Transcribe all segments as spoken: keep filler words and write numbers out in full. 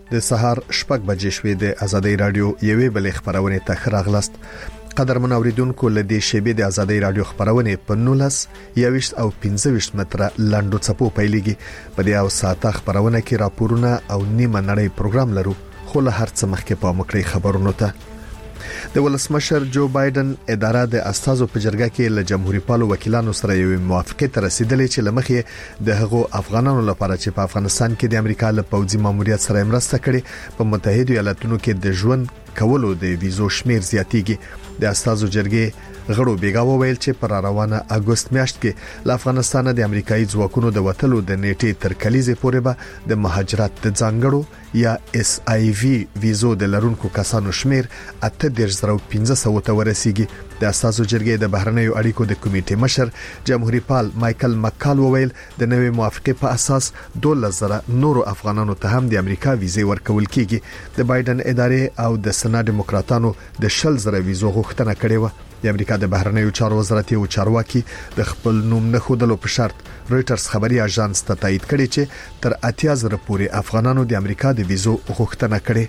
د سهار شپږ بجې شوې د ازادي رادیو یوې بلې خبرونه ته خراغلست. قدرمن اوریدونکو لدې شیبې د ازادي رادیو خبرونه په نولس یويشت او پنځه ویشت متره لاندو چپو پیلېږي. په دې او ساته خبرونه کې راپورونه او نیمه نړۍ پروګرام لرو، خو له هر څه مخکې په مکړې خبرونو ته. د ولسمشر جو بایدن اداره د استازو په جرګه کې له جمهوریت پالو وکیلانو سره یو موافقه ته رسیدلې چې لمخې د هغو افغانانو لپاره چې په افغانستان کې د امریکا له پوځي ماموریت سره مرسته کړي په متحده ایالاتونو کې د ژوند کولو د ویزو شمیر زیاتیږي. د استازو جرګې غړو بیګا وویل چې پر روانه اگست میاشت کې له افغانستان د امریکایي ځواکونو د وټلو د نیټې تر کلیزې پورې به د مهاجرت د ځانګړو یا اس آی وی ویزو د لرونکو کسانو شمیر اته دیرش زره پنځه سوه ته ورسیږي. د استازو جرګې د بهرنیو اړیکو د کمیټې مشر جمهوریت پال مایکل مکال وویل د نوې موافقه په اساس دوه زره نورو افغانانو ته هم د امریکا ویزې ورکول کیږي. د بایدن ادارې او د سنا ډیموکراتانو د شل زره ویزو غوښتنه کړې و. د امریکا د بهرنیو چارو وزارت یو چارواکي د خپل نوم نه خودلو په شرط رويټرز خبري اژانس ته تایید کړي چې تر اتیا زره پورې افغانانو د امریکا د ویزو غوښتنه کړې.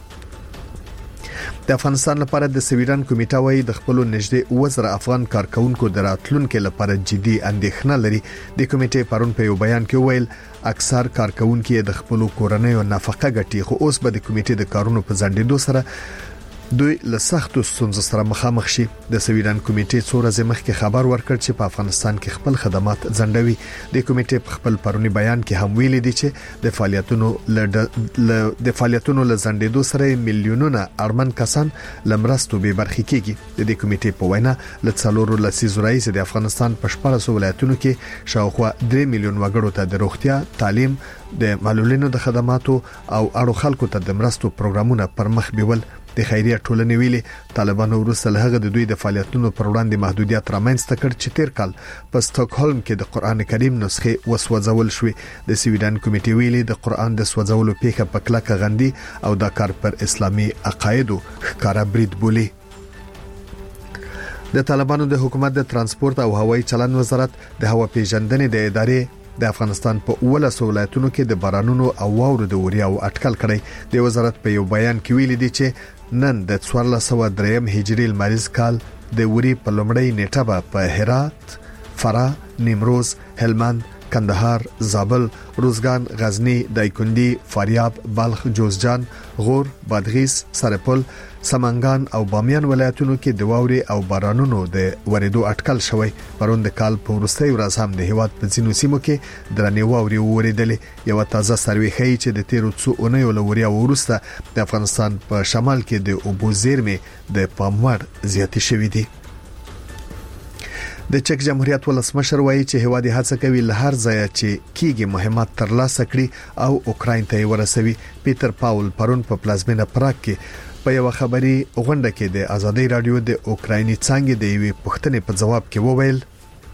د افغانستان لپاره د سویډن کمیټه وايي د خپل نږدې وزره افغان کارکونکو د راتلونکو لپاره جدي اندېښنه لري. د کمیټې پرون په یو بیان کې ویل اکثر کارکونکو د خپل کورنۍ نفقه ګټي، خو اوس به د کمیټې د کارونو په ځنډېدو سره دوی له سختو ستونزو سره مخامخ شي. د سویډن کمیټې څو ورځې مخکې خبر ورکړ چې په افغانستان کې خپل خدمات ځنډوي. د کمیټې په خپل پرونی بیان کې هم ویلي دي چې د فعالیتونو ل د فعالیتونو ل ځنډېدو سره میلیونونه ارمن کسان لمرستو به برخې کیږي. د دې کمیټې په وینا ل څلورو لسیزو رئیس د افغانستان په شپږ ولایتونو کې شاوخوا درې میلیون وګړو ته د روغتیا، تعلیم، د معلولینو د خدماتو او اړو خلکو ته د مرستو پروګرامونه پر مخ بیول. د خیریه ټولنې ویلي طالبانو وروسته له هغه د دوی د فعالیتونو پر وړاندې محدودیت رامنځته کړ چې تیر کال په سټاکهولم کې د قران کریم نسخه وسوځول شوې. د سویډن کمیټې ویلي د قران د سوځولو پیښه په کلکه غندي او د کار پر اسلامي عقایدو ښکارا برید بولي. د طالبانو د حکومت د ترانسپورت او هوایي چلند وزارت د هوا پیژندنې د ادارې د افغانستان په ولس ولایتونو کې د بارانونو او واورو د وریاو اټکل کړی. د وزارت په یو بیان کې ویلي دي چې نن د څوارلس سوه دریم هجري المریز کال د وری په لومړۍ نیټه به په هرات، فراه، نیمروز، هلمند، کندهار، زابل، روزګان، غزنی، دایکنډي، فاریاب، بلخ، جوزجان، غور، بادغیس، سرپل، سمنګان او بامیان ولایتونو کې د واوري او بارانونو د وریدو اټکل شوی. پرون د کال په وروستۍ ورځ هم د هیواد په ځینو سیمو کې درنې واوري وریدلې. یو تازه سروې ښیي چې د تیرو څو اونیو لوریا ورسته د افغانستان په شمال کې د اوبو زیرمې د پاموړ زیاتې شوې دي. د چک جمهوریت ولسمشر وایي چې هوادي هڅه کوي له هر ځای چې کیږي مهمات ترلاسه کړي او اوکراین ته ورسوي. پیټر پاول پرون په پلازمینه پراګ کې په یو خبري غونډه کې د ازادي رادیو د اوکرایني څنګه د یوې پوښتنې په جواب کې وویل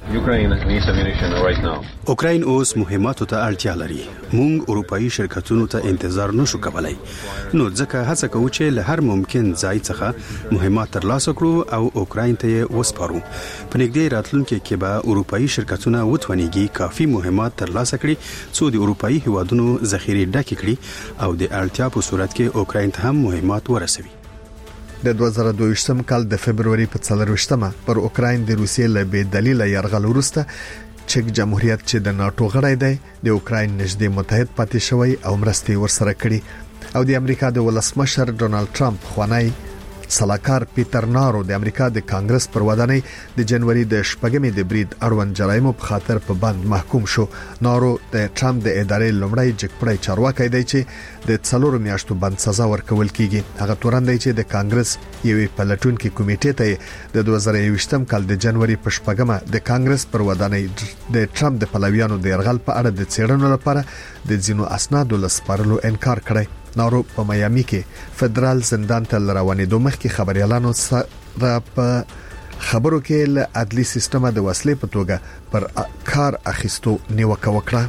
اوکراین اوس مهماتو ته اړتیا لري. موږ اروپאי شرکتونو ته انتظار نشو کولای، نو ځکه هڅه کوو چې له هر ممکن ځای څخه مهمات ترلاسه کړو او اوکراین ته وسپارو. په نږدې راتلونکي کې به اروپאי شرکتونه وتونیږي کافي مهمات ترلاسه کړي څو د اروپאי هیوادونو ذخیره ډکې کړي او د اړتیا په صورت کې اوکراین ته هم مهمات ورسوي. د دوه زره دوه ویشتم کال د فبرवरी په څلرویشتمه پر اوکراین د روسیې له بې دلیله یرغل وروسته چک جمهوریت چې د ناتو غړی دی د اوکراین نږدې متحد پاتې شوی او مرستې ورسره کړي. او د امریکا د ولسمشر ډونالد ټرمپ خوانی سلاکار پیټر نارو د امریکا د کانګرس پر ودانۍ د جنوري د شپږمې د برید اړوند جرایمو په خاطر په بند محکوم شو. نارو د ټرمپ د ادارې لومړی جګپړی چارواکي دی چې د څلورو میاشتو بند سزا ورکول کیږي. هغه تورن دی چې د کانګرس یوې پلټونکو کمیټې ته د دوه زره یوویشتم کال د جنوري په شپږمه د کانګرس پر ودانۍ د ټرمپ د پلویانو د يرغل په اړه د څېړنو لپاره د ځینو اسنادو لسپارلو انکار کړی. نارو په میامي کې فدرال زندان ته روانېدو مخکې خبريالانو سره په خبرو کې له عدلي سیستم د وسلې په توګه پر کار اخیستو نیوکه وکړه.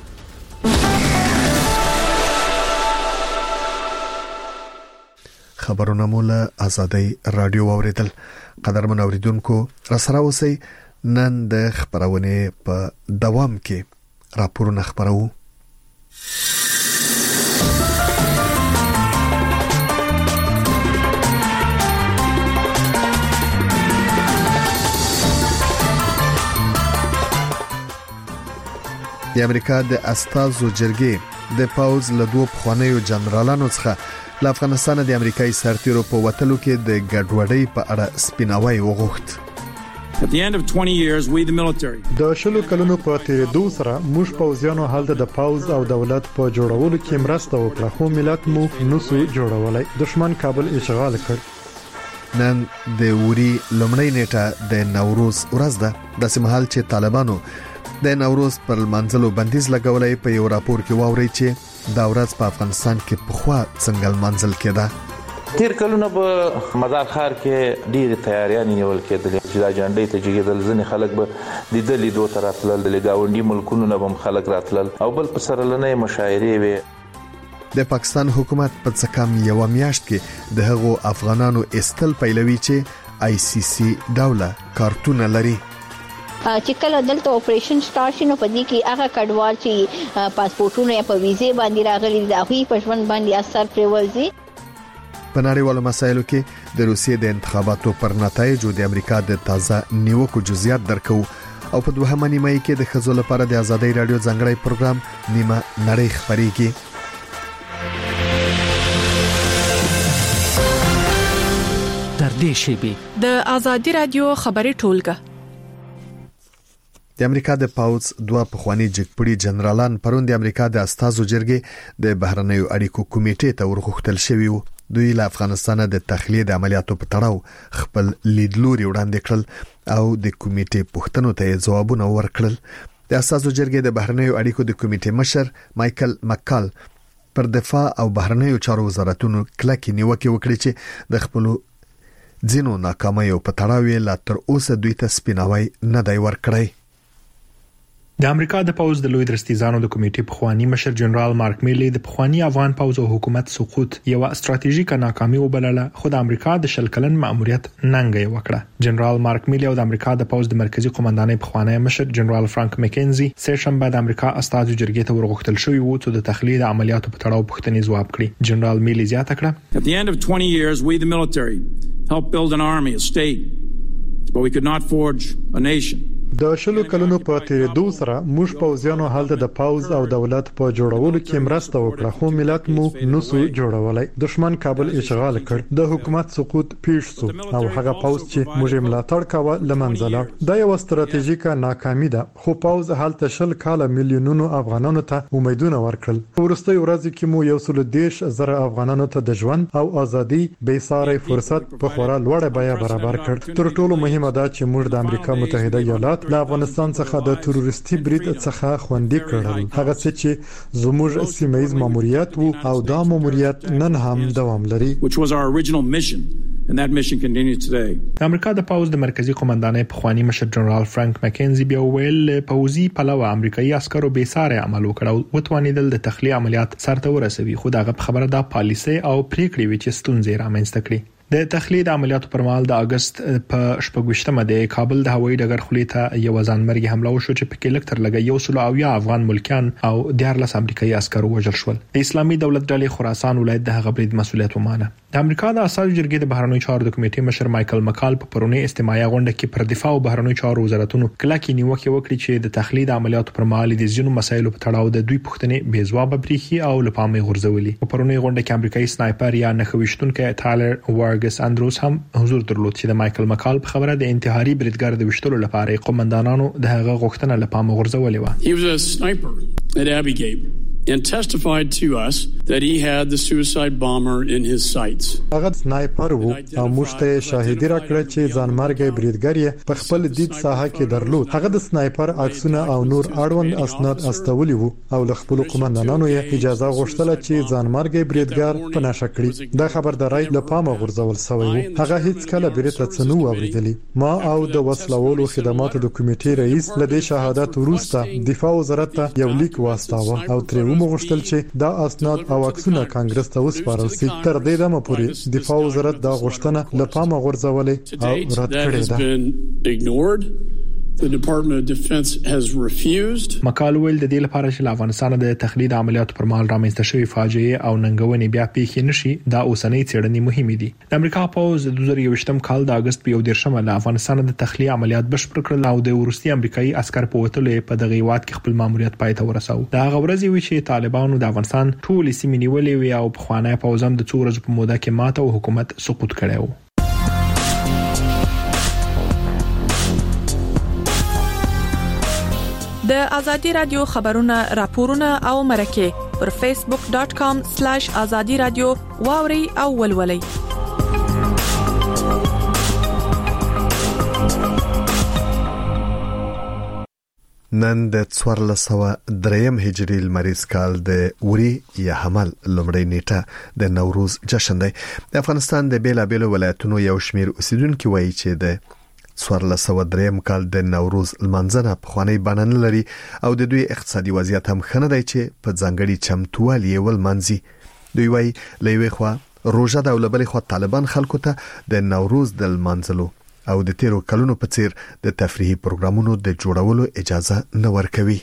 خبرونه مولا ازادي رادیو اوریدل. قدرمن اوریدونکو را سره اوسئ. نن د خبرونه په دوام کې راپورونه خبرو. د امریکا د استازو جرګې د پاوز له دوه پخوانیو جنرالانو څخه له افغانستان د امریکایي سرتیرو په وټلو کې د ګډوډۍ په اړه سپیناوی وغوښت. At the end of twenty years, we the military. د شلو کلونو په تیریدو سره موږ پوځیانو هلته د پاوز او دولت په جوړولو کې مرسته وکړه، خو ملت مو نسو جوړولای. دشمن کابل اشغال کړ. نن د وری لومړی نیټه د نوروز ورځ ده، د سیمهال چې طالبانو د نوروز پر منځلو بندیز لګولای. په یو راپور کې واوري چې دا ورځ په افغانستان کې په خوا څنګه منځل کېده. تیر کلونه په مزار خار کې ډېر تیاریان نیول کېدل چې دا جنډې ته جګېدل. ځنې خلک به د دې لیدو ته راتلل، د لګاونډي ملکونو نه هم خلک راتلل او بل په سرلنې مشاعرې وي. د پاکستان حکومت په څه کم یو میاشت کې د هغو افغانانو استل پیلوي چې آی سی سی ډوله کارتونه لري. چې کله دلته اپریشن سٹارټ شنو په دې کې هغه کډوال چې پاسپورتونه په ویزه باندې راغلي د هغوی په ژوند باندې اثر پرېوځي. په نړیوالو مسایلو کې د روسیې د انتخاباتو پر نتایجو د امریکا د تازه نیوکو جزئیات درکو او په دوهمه نیمه کې د خزو لپاره د ازادۍ رادیو ځانګړی پروګرام نیمه نړۍ خبريږي. تر دې شیبې د ازادۍ رادیو خبري ټولګه. د امریکا د پاوز دوه پخوانی جګپړي جنرالان پرون د امریکا د استازو جرګې د بهرنیو اړیکو کمیټې ته ورغښتل شوی وو. دوی له افغانستان د تخلیه د عملیاتو په تړاو خپل لیدلوري وړاندې کړل او د کمیټې پوښتنو ته ځوابونه ورکړل. د استازو جرګې د بهرنیو اړیکو د کمیټې مشر مایکل مکال پر دفاع او بهرنیو چارو وزارتونو کلکې نیوکه وکړي چې د خپل ځینو ناکامیو په تړاو لا تر اوسه دوی ته سپیناوی نه دی ورکړی. د امریکا د پاوز د لوی درستیزانو د کمیټې پخوانی مشر جنرال مارک میلی د پخوانی افغان پاوز او حکومت سقوط یو استراتیژیک ناکامي وبلله، خو د امریکا د شل کلن مأموریت ننګي وکړه. جنرال مارک میلی او د امریکا د پاوز د مرکزی قومندانۍ پخوانی مشر جنرال فرانک مکینزي سه شنبه د امریکا استازو جرګې ته ورغښتل شوی وو چې د تخلیه د عملیاتو په تړاو پوښتنې ځواب کړي. جنرال میلی زیاته کړه: At the end of twenty years, we the military helped build an army, a state, but we could not forge a nation. د شلو کلونو په تیریدو سره موږ پوځیانو هلته د پاوز او دولت په جوړولو کې مرسته وکړه، خو ملت مو نسو جوړولای. دشمن کابل اشغال کړ، د حکومت سقوط پیښ شو او هغه پاوز چې موږ ملاتړ کاوه لمنځله. دا یو استراتیژیک ناکامي ده، خو پاوز هلته شل کاله میلیونونو افغانانو ته امیدونه ورکړل. ورستي ورځ کې مو یو سل دیش زره افغانانو ته د ژوند او ازادي بې ساري فرصت په خورا لوړه بیه برابر کړ. تر ټولو مهمه ده چې موږ د امریکا متحده ایالات له افغانستان څخه د تروریستي برید څخه خوندي کړل، هغه څه چې زموږ سیمایي ماموریت وو او دا ماموریت نن هم دوام لري. Which was our original mission and that mission continues today. د امریکا د پاوز د مرکزی قومندانۍ پخوانی مشر جنرال فرانک مکینزي بیا ویل پوزي پلوه امریکایي عسکرو به ساره عمل وکړ او وتوانیدل د تخلیه عملیات سرته ورسوي، خو دغه خبره د پالیسي او پریکړې وی چې ستونزې رامنځته کړې. د تخلیه د عملیاتو پر مهال د اگست په شپږشتمه د کابل د هوایي ډګر خولې ته یو ځانمرګي حمله وشو چې په کې لکټر لګي یو سلو او یا افغان ملکان او دیارلس امریکایي عسکر وژل شول. د اسلامي دولت ډلې خراسان ولایت د هغه برید مسولیت ومانه. د امریکا د اساسي جرګې د بهرنیو چارو د کمیټې مشر مایکل مکال په پرونی استماعي غونډه کې پر دفاع او بهرنیو چارو وزارتونو کلکې نیوکه وکړي چې د تخلیه د عملیاتو پر مهال د ځینو مسایلو په تړاو د دوی پوښتنې بې ځواب بریخي او لپامې غورځولي. په پرونی غونډه کې امریکایي سنایپر یا نخويشتونکو ټایلر وارګس اندروس هم حضور درلود چې د مایکل مکال په خبره د انتحاري بریدګر د وشتلو لپاره قومندانانو د هغه غوښتنه لپامه غورځولې و. He was a sniper at Abbey Gate and testified to us that he had the suicide bomber in his sights. هغه سنایپر وو او موږ ته شاهدی راکړه چې ځانمرګي بریدګر یې په خپل دید ساحه کې درلود. هغه د سنایپر عکسونه او نور اړوند اسناد استولي وو او له خپل قومندانانو یې اجازه غوښتله چې ځانمرګي بریدګر په نشه کړي. دا خبرداري له پامه غورځول شوی وو. هغه هیڅ کله بیرته څنو اوریدلی. ما او د وسلوالو خدماتو د کمیټې رئیس له دې شهادت وروسته دفاع وزارت ته یو لیک واستاوه او ترې ومغشتل چې دا اسناد او عکسونه کانګرس ته وسپارل شي. تر دې دمه پورې دفاع وزارت دا غوښتنه له پامه غورځولې او رد کړې ده. The Department of Defense has refused. مکال ویل د دې لپاره چې افغانستان د تخلید عملیاتو پر مهال رامنځته شوی فاجعه او ننګونې بیا پیښې نشي دا اوسنۍ څېړنې مهمه دي. د امریکا پوز د دوه زره یوویشتم کال د اگست په یو دیرشمه له افغانستان د تخلیه عملیات بشپړ کړل او د روسي امریکایي عسكر په وټلې په دغه هیواد کې خپل ماموریت پای ته ورساو. دا غوړځي وی چې طالبانو د افغانستان ټول سیمې نیولې وي او په خوانه پوزم د څو ورځې په موده کې ماته او حکومت سقوط کړی و. د ازادي رادیو خبرونه راپورونه او مرکه پر فیسبوک ډاٹ کام سلیش ازادي رادیو واوري او ولولي. نن د څوارلس سوه دریم هجري لمریز کال د اوري یا حمل لومړی نیټه د نوروز جشن دی. د افغانستان د بیلابېلو ولایتونو یو شمیر اوسیدونکو وایي چې د څوارلس سوه دریم کال د نوروز لمانځنه په خوانی بڼه لري او د دوی اقتصادي وضعیت هم خنه دی چې په ځانګړي چمتوالي ولمانځي. دوی وایي لوي خو روزه د اولبلې خو طالبان خلکو ته د نوروز د لمانځلو او د تیرو کلونو په څیر د تفریحي پروګرامونو د جوړولو اجازه نه ورکوي.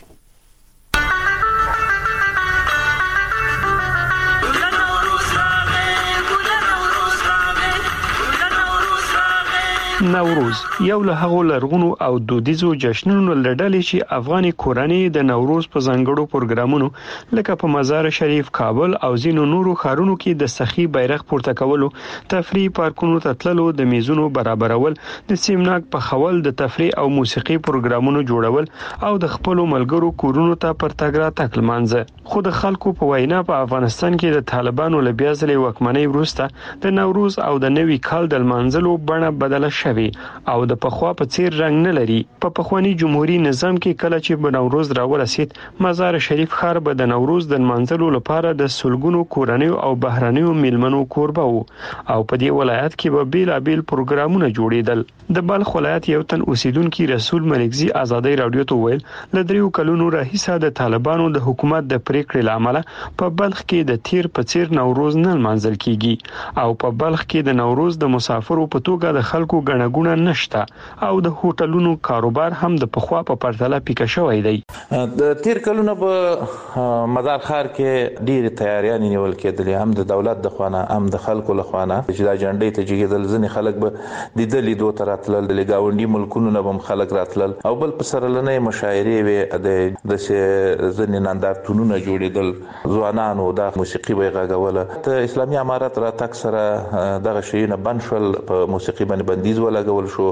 نوروز یو له هغو لرغونو او دودیزو جشنونو لړلې چې افغاني کورنۍ د نوروز په ځانګړو پروګرامونو لکه په مزار شریف، کابل او ځینو نورو ښارونو کې د سخی بیرغ پورته کولو، تفریح پارکونو ته تللو، د میزونو برابرول، د سیمناک په خول، د تفریح او موسیقي پروګرامونو جوړول او د خپل ملګرو کورونو ته پر تګ راتګ لمانځه. خو د خلکو په وینا په افغانستان کې د طالبانو له بیا ځلې واکمنۍ وروسته د نوروز او د نوي کال د لمانځلو بڼه بدله شوې او د پخوا په څیر رنگ نه لري. په پخوانی جمهوریت نظام کې کله چې په نوروز راورسید، مزار شریف ښار به د نوروز د منځلو لپاره د سلګونو کورنیو او بهرنیو میلمنو کوربه وو او په دې ولایت کې به بیلابیل پروګرامونه جوړیدل. د بلخ ولایت یو تن اوسیدونکو رسول ملکزي ازادي رادیو ته ویل ل دریو کلونو راهیسه د طالبانو د حکومت د پریکړې لامل په بلخ کې د تیر په څیر نوروز نه منځل کیږي او په بلخ کې د نوروز د مسافرو په توګه د خلکو ګڼه نشته او د هوټلونو کاروبار هم د پخوا په پرتله پیکه شوی دی. د تیر کلونو په مزار ښار کې ډېری تیاریانې نیول کېدلې، هم د دولت د خوانه هم د خلکو له خوانه چې دا جنډې ته جګېدل. ځینې خلک به د دې لیدو ته راتلل، د ګاونډي ملکونو نه هم خلک راتلل او بل په سره لنې مشاعرې وې، د ځینې نندارتونونه جوړېدل، ځوانانو د موسیقي وی غږوله. ته اسلامي امارت راتګ سره دغه شیونه بند شول، په موسیقي باندې بندیز ولګول شو،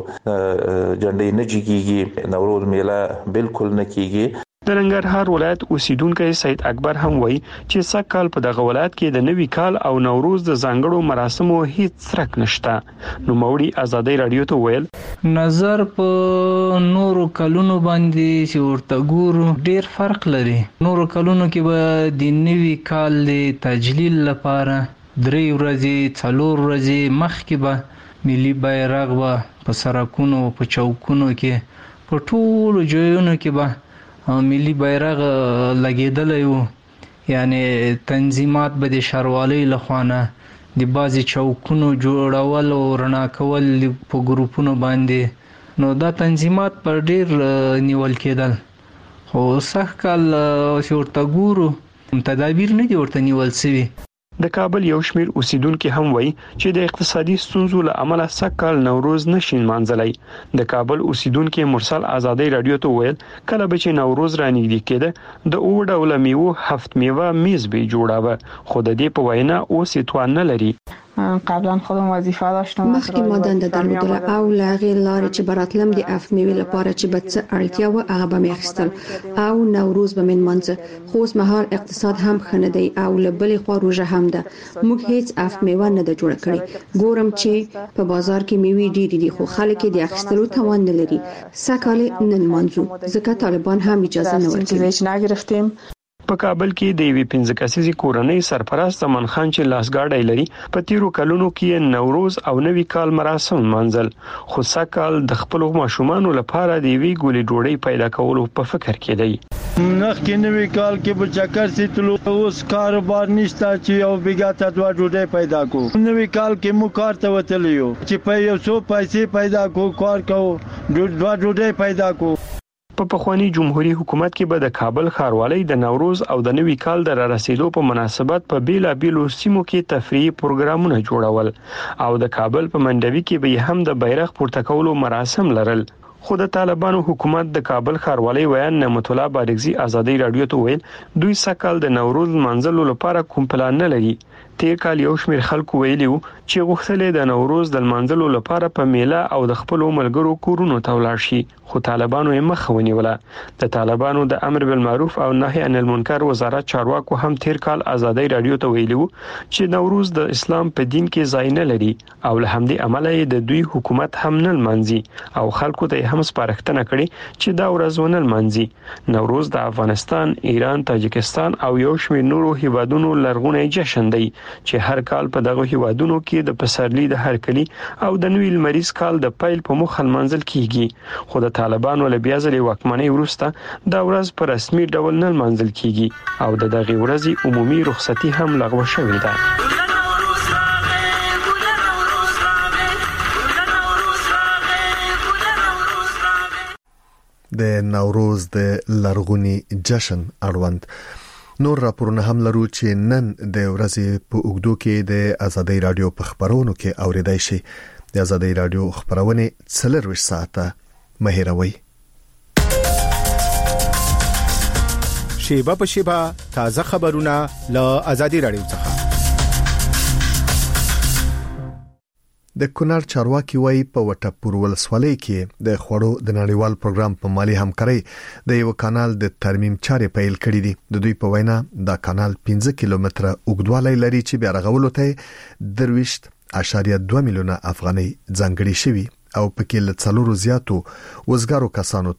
جنډې نه جګیږي، نوروز میله بالکل نه کیږي. د ننګرهار ولایت اوسیدونکو سید اکبر هم وایي چې سږ په دغه ولایت کې د نوي کال او نوروز د ځانګړو مراسمو هیڅ څرک نشته. نو موري ازادي رادیو ته ویل نظر په نورو کلونو باندې چې ورته ګورو ډیر فرق لري. نورو کلونو کې به د نوي کال د تجلیل لپاره درې ورځې څلور ورځې مخکې به ملي بیرغ به په سرکونو په چوکونو کې په ټولو ځایونو کې به ملي بیرغ لګیدلی وو. یعنی تنظیمات به د ښاروالۍ لخوا د بعضې چوکونو جوړول او رڼا کول په ګروپونو باندې، نو دا تنظیمات په ډیر نیول کېدل. خو سږ کال چې ورته ګورو تدابیر نه دي ورته نیول شوي. د کابل یو شمیر اوسیدونکو هم وایي چې د اقتصادي ستونزو له امله سږ کال نوروز نشي منځلای. د کابل اوسیدونکو مرسل ازادي رادیو ته ویل کله به چې نوروز رانږدې کېده د اوه ډوله میوه هفت میوه میز به جوړاوه، خو د دې په وینا اوس یې توان نه لري. قبلا خودم وظیفه داشتم، مخکې ما دنده درلودله او له هغې لارې چې به راتلم د هفت میوې لپاره چې به څه اړتیا وه هغه به مې اخیستل او نوروز به مې نمانځه. خو اوس مهال اقتصاد هم ښه نه دی او له بلې خوا روژه هم ده. موږ هیڅ هفت میوه نه ده جوړه کړې. ګورم چې په بازار کې میوې ډېرې دي خو خلک یې د اخیستلو توان نه لري. سږ کال یې نه نمانځو ځکه طالبان هم اجازه نه ورکوي. په کابل کې د یوې پنځه کسیزې کورنۍ سرپرست زمان خان چې لاسګاډی لري په تیرو کلونو کې نوروز او نوي کال مراسم منځل، خو سږ کال د خپل ماشومانو لپاره د یوې ګولې ډوډۍ پیدا کولو په فکر کې دی. نخ کې نوې کال کې به چکر سي تلو اوس کاروبار نشته چې یو بیګا ته دوه ډوډۍ پیدا کو نوې کال کې مو کار ته وتلیو چې په یو څو پیسې پیدا کو کار کو دوه ډوډۍ پیدا کو. په پخوانی جمهوریت حکومت کې به د کابل ښاروالۍ د نوروز او د نوي کال د رسیدو په مناسبت په بیلا بیلو سیمو کې تفریحي پروګرامونه جوړول او د کابل په منډوي کې به هم د بیرغ پورته کولو مراسم لرل. خو د طالبانو حکومت د کابل ښاروالۍ ویان نعمت الله بارګزي ازادي رادیو ته ویل دوی سکهال د نوروز منځلو لپاره کوم پلان نه لري. تیر کال یو شمېر خلکو ویلیو چې غوښتل د نوروز د منځلو لپاره په میله او د خپل ملګرو کورونو ته ولاړ شي خو طالبانو یې مخ ونیوله. د طالبانو د امر بالمعروف او نهي عن المنکر وزارت چارواکو هم تیر کال ازادي رادیو ته ویلیو چې نوروز د اسلام په دین کې ځای نه لري او له همدې عمله د دوی حکومت هم نه منځي او خلکو ته هم سپارښتنه کړې چې دا ورځ ونه منځي. نوروز د افغانستان، ایران، تاجکستان او یو شمېر نورو هیوادونو لرغونی جشن دی چې هر کال په دغه هیوادونو کې د پسرلي د هرکلی او د نوي لمریز کال د پیل په مخه منځل کیږي. خو د طالبانو له بیا ځلې واکمنۍ وروسته دا ورځ په رسمي ډول نه منځل کیږي او د دغه ورځې عمومي رخصتي هم لغوه شوې ده. د نوروز د لرغونی جشن اړوند نور راپورونه هم لرو چې نن د ورځې په اوږدو کې د ازادي رادیو په خبرونو کې اوریدای شي. د ازادي رادیو خبرونه څلور ساعته مهیروي. شیبه په شیبه تازه خبرونه له ازادي رادیو څخه. د کونړ چارواکي وایي په وټپور ولسوالۍ کې د خوړو د نړیوال پروګرام په مالی همکارۍ د یو کانال د ترمیم چارې پیل کړې دي. د دوی په وینا دا کانال پنځه کیلومتره اوږدوالی لري چې بیا رغولو ته درويشت اشاریه دوه میلیونه افغانۍ ځانګړي شوي او پکې له څلورو زیاتو وزګارو کسانو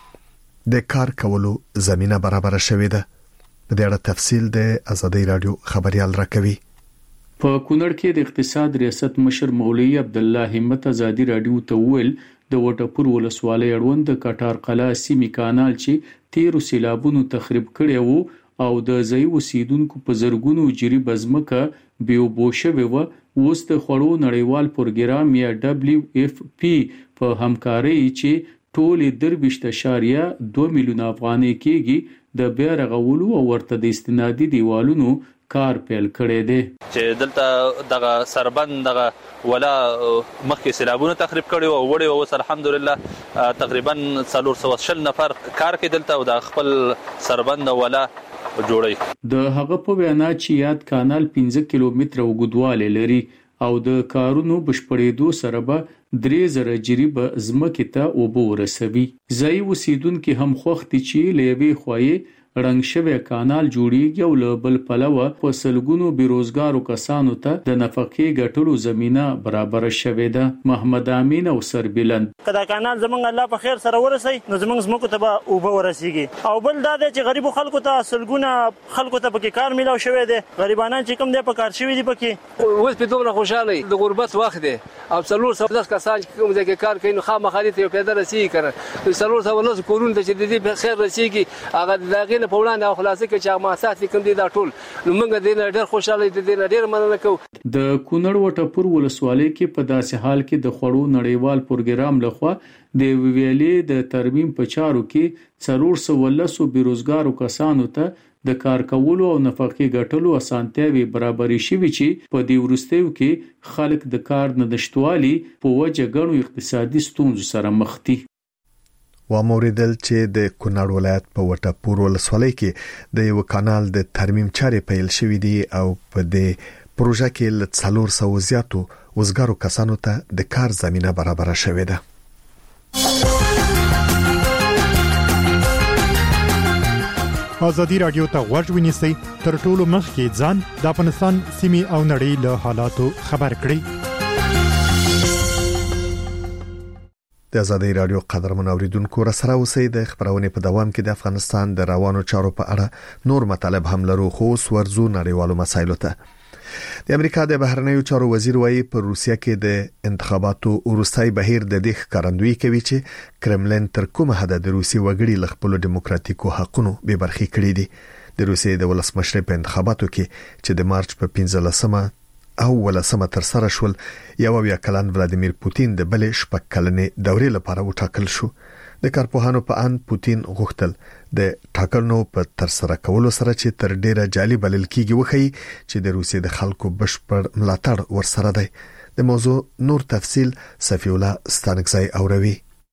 ته د کار کولو زمينه برابر شوې ده. په دې اړه تفصیل د ازادي رادیو خبريال راکوي. په کونړ کې د اقتصاد ریاست مشر مولوی عبد الله همت ازادي رادیو ته ویل د وټپور ولسوالۍ اړوند د کټار قلا سیمې کانال چې تیرو سیلابونو تخریب کړي وو او د ځای اوسیدونکو په زرګونو جری بزمکه بیوبوشوي و اوس د خوړو نړیوال پروګرام یا دبليو اف پی په همکارۍ چې ټول درويشت اشاریه دوه میلیونه افغانۍ کېږي د بیا رغولو او ورته د استنادي دیوالونو کار پیل کړی دی چې دلته دغه سربند دغه ولا مخکې سیلابونه تخریب کړي او وړي او الحمدلله تقریبا څلور سوه شل نفر کار کوي دلته او د خپل سربند ولا جوړي. د هغه په وینا چې یاد کانال پنځه کیلومتره اوږدوالی لري او د کارونو بشپړېدو سره به درې زره جری به ځمکې ته اوبه ورسوي. ځای اوسیدونکي هم خوښ دي چې له یوې خوا رنګ شوی کانال جوړیږي او له بل پلوه په سلګونو بیروزګارو کسانو ته د نفقې ګټلو زمينه برابر شوې ده. محمد امین او سربلند کدا کانال زمونږ الله په خیر سره ورسي نو زمونږ زموږ ته به اوبه ورسیږي او بل دا چې غریب خلکو ته سلګونه خلکو ته پکې کار ملاو شوی دی. غریبانان چې کوم دی په کار شوی دي پکې اوس په دومره خوشاله د غربت وخت دی او څلور سوه کسان چې کوم ځای کې کار کوي نو خامخالي ته پیدا رسیږي کړه څلور سوه نو کورونه چې د دې په خیر رسیږي هغه دغه نه په وړاندې او خلاصې کې چې ما ساتي کوم دي دا ټول نو موږ د دې ډېر خوشاله دي د ډېر مننه کوو. د کونړ وټپور ولسوالۍ کې په داسې حال کې د خوړو نړیوال پروګرام لخوا د ویلې د ترمیم په چارو کې څلور سوه لس بیروزګارو کسانو ته د کار کولو او نفقې ګټلو اسانتیاوي برابرې شوي چې په دې وروستیو کې خلک د کار نه نشټوالي په وجه غنو اقتصادي ستونزو سره مخ دي. و موریدل چې د کونړ ولایت په وټپور ولسوالۍ کې د یو کانال د ترمیم چارې پیل شوې دي او په دې پروژه کې ل څلور سوه زیاتو وزګارو کسانو ته د کار زمينه برابر شوې ده. ازادي رادیو ته غوږ ونیسئ تر ټولو مخکې ځان د افغانستان سیمې او نړۍ له حالاتو خبر کړئ. د ازادي رادیو قدرمن اوریدونکو را سره اوسئ. د خبرونې په دوام کې د افغانستان د روانو چارو په اړه نور مطالب هم لرو خو ورزو نړیوالو مسایلو ته. د امریکا د بهرنیو چارو وزیر وايي په روسیه کې د انتخاباتو وروستي بهیر د دې ښکارندویي کوي چې کرملین تر کومه حد د روسي وګړي ل خپل دیموکراتیکو حقونو به برخي کړی دي. د روسیې د ولسمشر په انتخاباتو کې چې د مارچ په پنځلسمه او ولسمه تر سره شول، یو بیا کلن ولادیمیر پوتین د بلې شپږ کلنې دورې لپاره وټاکل شو. د کارپوهانو په ان پوتین غوښتل د ټاکنو په تر سره کولو سره چې تر ډیره جالي بلل کیږي وخی چې د روسیې د خلکو بشپړ ملاتړ ورسره دی. د موضوع نور تفصيل صفی الله ستانکزی اوروي.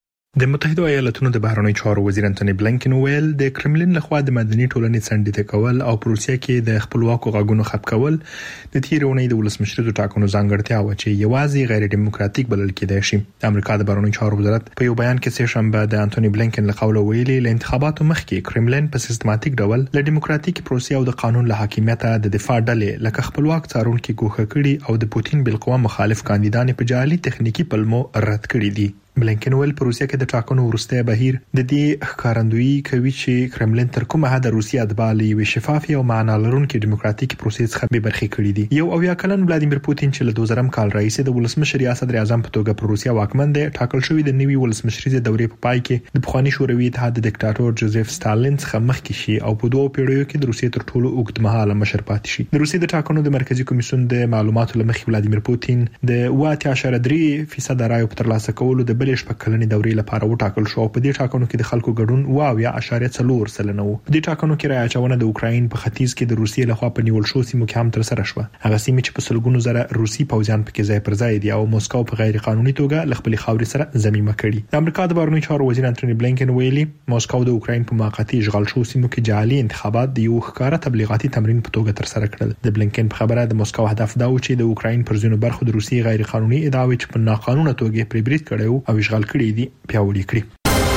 د متحده ایالاتونو د بهرنیو چارو وزیر انټونی بلنکن ویل د کرملین لخوا د مدني ټولنې څنډې کول او پروسیا کې د خپلواکو غاګونو خپ کول د تیرونې د ولسمشر د ټاکنو ځانګړتیا و چې یوازې غیر دیموکراتیک بلل کېدای شي. د امریکا د بهرنیو چارو وزارت په یو بیان کې سه شنبه د انټونی بلنکن له قوله ویلي ل انتخاباتو مخکې کرملین په سیستماتیک ډول له دیموکراتیک پروسیا او د قانون له حاکمیت د دفاع ډلې لکه خپلواک څارونکو کوښښ کړي او د پوتین بالقوه مخالف کاندیدان په جعلي تخنیکی پلمو رد کړي دي. بلنکن ویل په روسیه کې د ټاکنو وروسته بهیر د دې ښکارندویي کوي چې کرملین تر کومه حد روسیه د بالي وی شفاف او معنا لرونکو دیموکراتیک پروسې څخه به برخې کړې دي. یو او یا کلن ولادیمیر پوتین چې له دوه زره کال رئیس د ولسمشر یا صدر اعظم په توګه پر روسیه واکمن دی، ټاکل شوی د نوي ولسمشریزه دورې په پای کې د بخوانی شوروي اتحاد د ډیکټاتور جوزف ستالین څخه مخکې شي او په دوه پیړیو کې د روسیې تر ټولو اوږدمهاله مشر پاتې شي. د روسیې د ټاکنو د مرکزی کمیسیون د معلوماتو لمخې ولادیمیر پوتین د اوه اشاریه درې فیصد رایو په ترلاسه کولو د بلې شپږ کلنې دورې لپاره وټاکل شو. په دې ټاکنو کې د خلکو ګډون واویا اشاریه څلور سلنه وو. په دې ټاکنو کې رای اچونه د اوکراین په ختیځ کې د روسیې لخوا په نیول شو سیمو کې هم تر سره شو. هغه سیمې چې په سلګونو زره روسي پوځیان پکې ځای پر ځای دي او موسکو په غیر قانوني توګه ل خپل خاورې سره ضمیمه کړي. د امریکا د بهرنیو چارو وزیر انټونی بلنکن ویلي موسکو د اوکراین په موقتی اشغال شو سیمو کې جعلي انتخابات د یو ښکارا تبلیغاتي تمرین په توګه تر سره کړل. د بلنکن په خبره د موسکو هدف دا و چې د اوکراین پر ځینو برخو د روسي غیر قانوني ادعاوې چې په ناقانونه توګه پرې برید کړي او اشغال کړي دي پیاوړي کړي.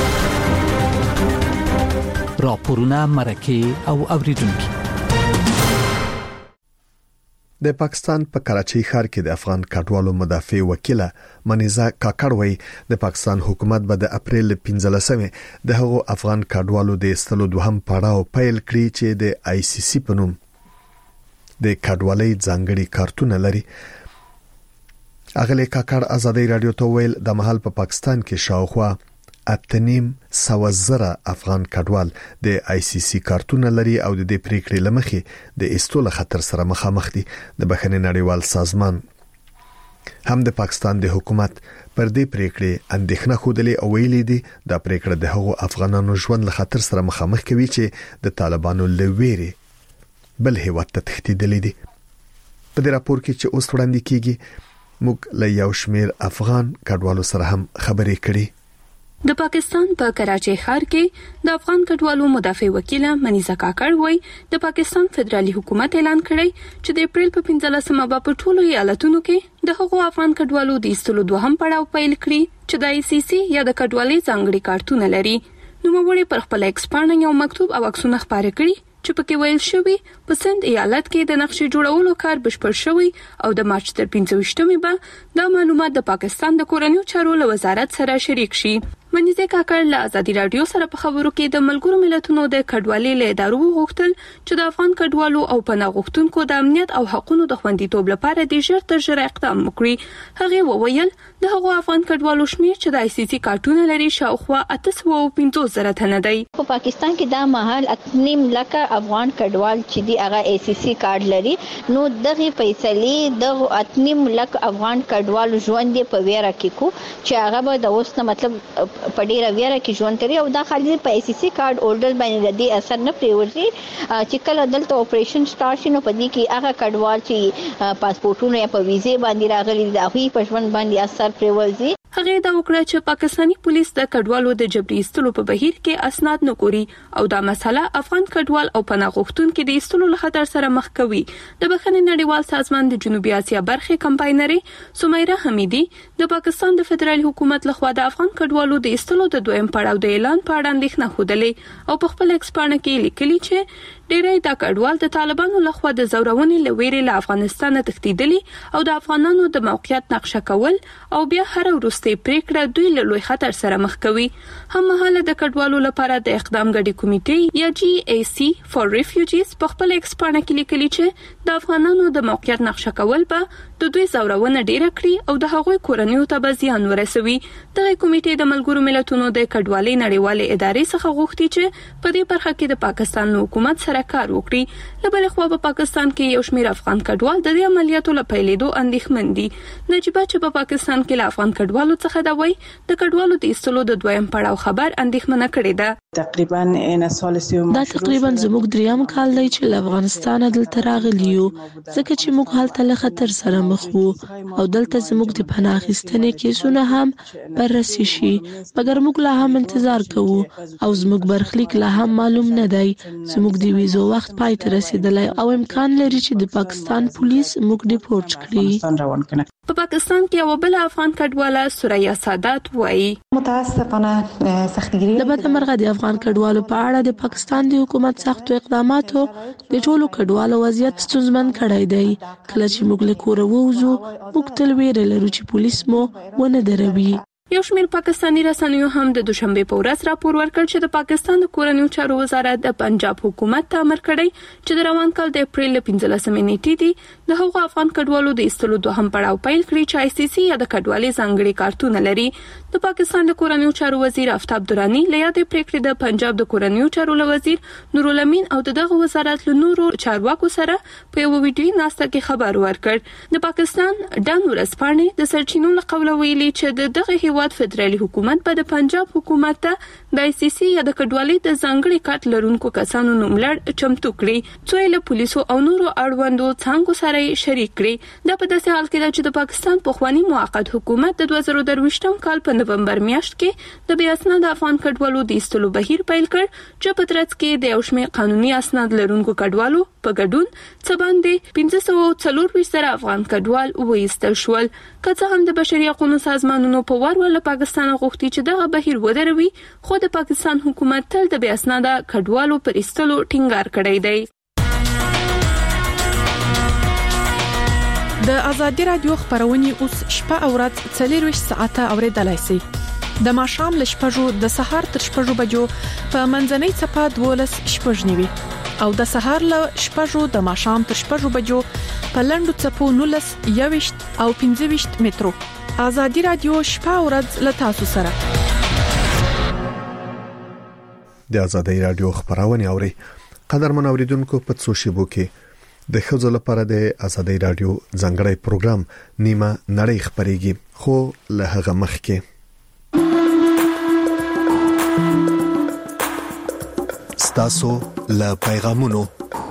راپورونه مرکه او اوریدونکو. د پاکستان په کراچۍ ښار کې د افغان کډوالو مدافع وکیله منیزا کاکړ وایي د پاکستان حکومت به د اپریل پنځلسمه د هغو افغان کډوالو د استلو دوهم پړاو پیل کړي چې د آی سی سی په نوم د کډوالۍ ځانګړي کارتونه لري. اغلی کاکړ ازادي رادیو ته ویل د محل په پاکستان کې شاوخوا اتنیم سوزره افغان کډوال د آی سی سی کارتونه لري او د دې پریکړې لمخې د استول خطر سره مخامخ دي. د بخښنې نړیوال سازمان هم د پاکستان د حکومت پر دې پریکړې اندېښنه خوده او ویلي دي د پریکړه د هغو افغانانو ژوند له خطر سره مخامخ کوي چې د طالبانو لويري بل هیواد ته تهدیدلې دي. په دې راپور کې چې اوس وړاندې کیږي موږ له یو شمېر افغان کډوالو سره هم خبرې کړې. د پاکستان په کراچۍ ښار کې د افغان کډوالو مدافع وکیله منیزا کاکړ وایي د پاکستان فدرالي حکومت اعلان کړی چې د اپریل په پنځلسمه به په ټولو ایالتونو کې د هغو افغان کډوالو د ایستلو دوهم پړاو پیل کړي چې د آی سی سی یا د کډوالۍ ځانګړي کارتونه لري. نوموړي پر خپل ایکس پاڼه یو مکتوب او عکسونه خپاره کړي چې پکې ویل شوی په سند ایالت کې د نقشې جوړولو کار بشپړ شوی او د مارچ تر پنځه ویشتمې به دا معلومات د پاکستان د کورنیو چارو له وزارت سره شریک شي. منیزه کاکړ له ازادي رادیو سره په خبرو کې د ملګرو ملتونو د کډوالۍ له ادارو غوښتل چې د افغان کډوالو او پناه غوښتونکو د امنیت او حقوقو د خوندیتوب لپاره د ژر تر ژره اقدام وکړي. هغه وویل د هغو افغان کډوالو شمیر چې د آی سی سی کارتونه لري شاوخوا اته سوه او پنځوس زره تنه دی. په پاکستان کې دا مهال اتنیم لکه افغان کډوال چې دی هغه آی سی سی کارت لري، نو دغه فیصله د اتنیم لکه افغان کډوالو ژوند په ویره کې کو چې هغه به د اوس نه مطلب په ډیره ویره کې ژوند کوي او دا خالي په آی سی سی کارت هولډر باندې د اثر نه پریوځي چې کله دلته اپریشن سٹارټ شي نو په دې کې هغه کډوال چې پاسپورتونه یا په ویزه باندې راغلي د هغوی په ژوند باندې اثر پریوځي. هغه دا وکړه چې پاکستانی پولیس د کډوالو د جبري ایستلو په بهیر کې اسناد نه ګوري او دا مسله افغان کډوال او پناه غوښتونکو د ایستلو له خطر سره مخ کوي. د بخښنې نړیوال سازمان د جنوبي اسیا برخې کمپاینري سمیرا حمیدي د پاکستان د فدرالي حکومت لخوا د افغان کډوالو د ایستلو د دویم پړاو د اعلان په اړه اندېښنه خوده او په خپل ایکس پاڼه کې لیکلي چې ډیری دا کډوال د طالبانو لخوا د زورونې لويري له افغانستان تښتیدلي او د افغانانو د موقعیت نقشه کول او بیا هر وروستي پریکړه دوی له لوی خطر سره مخ کوي. هم مهاله د کډوالو لپاره د اقدام غړي کمیټې یا جی ای سی فور ریفیوجیز په خپل ایکسپانه کې لیکلي چې د افغانانو د موقعیت نقشه کول به د دوی زورونه ډیره کړي او د هغوی کورنیو ته به زیان ورسوي. دغه کمیټې د ملګرو ملتونو د کډوالۍ نړیوالې ادارې څخه غوښتي چې په دې برخه کې د پاکستان حکومت سره کار وکړي. له بل خوا په پاکستان کې یو شمېر افغان کډوال د دې عملیاتو له پیلېدو اندېښمن دي. نجيبه چې په پاکستان کې له افغان کډوالو څخه دا وایي د کډوالو د ایستلو د دویم پړاو خبر اندېښمنه کړې ده. تقریبا ان سال سیوم دا تقریبا زموږ دریم کال دی چې له افغانستان دلته راغلی یو، ځکه چې موږ هلته له خطر سره مخ وو او دلته زموږ د پناه اخیستنې کیسونه هم بررسي شي، مګر موږ لا هم انتظار کوو او زموږ برخلیک لا هم معلوم نه دی. زموږ د ویزو وخت پای ته رسیدلی او امکان لري چې د پاکستان پولیس موږ ډیپورټ کړي. په پاکستان کې یو بل افغان کډواله سوریا سادات وایي متاسفانه سختګیری د بده مرغه د افغان کډوالو په اړه د پاکستان د حکومت سختو اقداماتو د ټولو کډوالو وضعیت ستونزمن کړی دی. کله چې موږ له کوره ووځو موږ تل ویره لرو چې پولیس مو ونه دروي. یو شمېر پاکستاني رسنیو هم د دوشنبه په ورځ راپور ورکړ چې د پاکستان د کورنیو چارو وزارت د پنجاب حکومت ته امر کړی چې د روان کال د اپریل پنځلسمې نیټې دی د هغو افغان کډوالو د ایستلو دوهم پړاو پیل کړی چې آی سی سی یا د کډوالۍ ځانګړي کارتونه لري. د پاکستان د کورنیو چارو وزیر آفتاب درانی له یادې پریکړې د پنجاب د کورنیو چارو وزیر نورالامین او دغه وزارت له نورو چارواکو سره په یو ویډیو ناسته کې خبر ورکړ. د پاکستان ډان ورسپانې د سرچینو له قوله ویلي چې د دغه فدرالي حکومت په د پنجاب حکومت ته د آی سی سی یا د کډوالۍ د ځانګړي کارت لرونکو کسانو نوملړ چمتو کړي چې له پولیسو او نورو اړوندو څنګه سره شریک کړي. دا په داسې حال کې چې د پاکستان پخوانی موقت حکومت د دوه زره درویشتم کال په نومبر میاشت کې د بیا اسناد افغان کډوالو د ایستلو بهیر پیل کړ چې په ترڅ کې د یو شمېر قانوني اسناد لرونکو کډوالو په ګډون څه باندې پنځه سوه څلور زره افغان کډوال وایستل شول. که څه هم د بشري حقوقو سازمانونو په وار ول پاکستان غوښتي چې دغه بهیر ودروي، خو د پاکستان حکومت تل د بیا اسناده کډوالو پر ایستلو ټینګار کړی دی. د ازادي رادیو خبرونه اوس شپه او ورځ څلور ساعته اوریدلای شئ. د ماښام ل شپږو د سهار تر شپږو بجو په منځنۍ صفه دولس شپږ نیوي او د سهار ل شپږو د ماښام تر شپږو بجو په لندو صفو نولس یويشت او پنځه ویشت مترو. ازادي رادیو شپه او ورځ ل تاسو سره. د ازادي رادیو خبرونه اوري. قدرمن اوریدونکو په څو شیبو کې د خځو لپاره د ازادي رادیو ځانګړی پروګرام نیمه نړۍ خبريږي، خو له هغه مخکې ستاسو له پیغامونو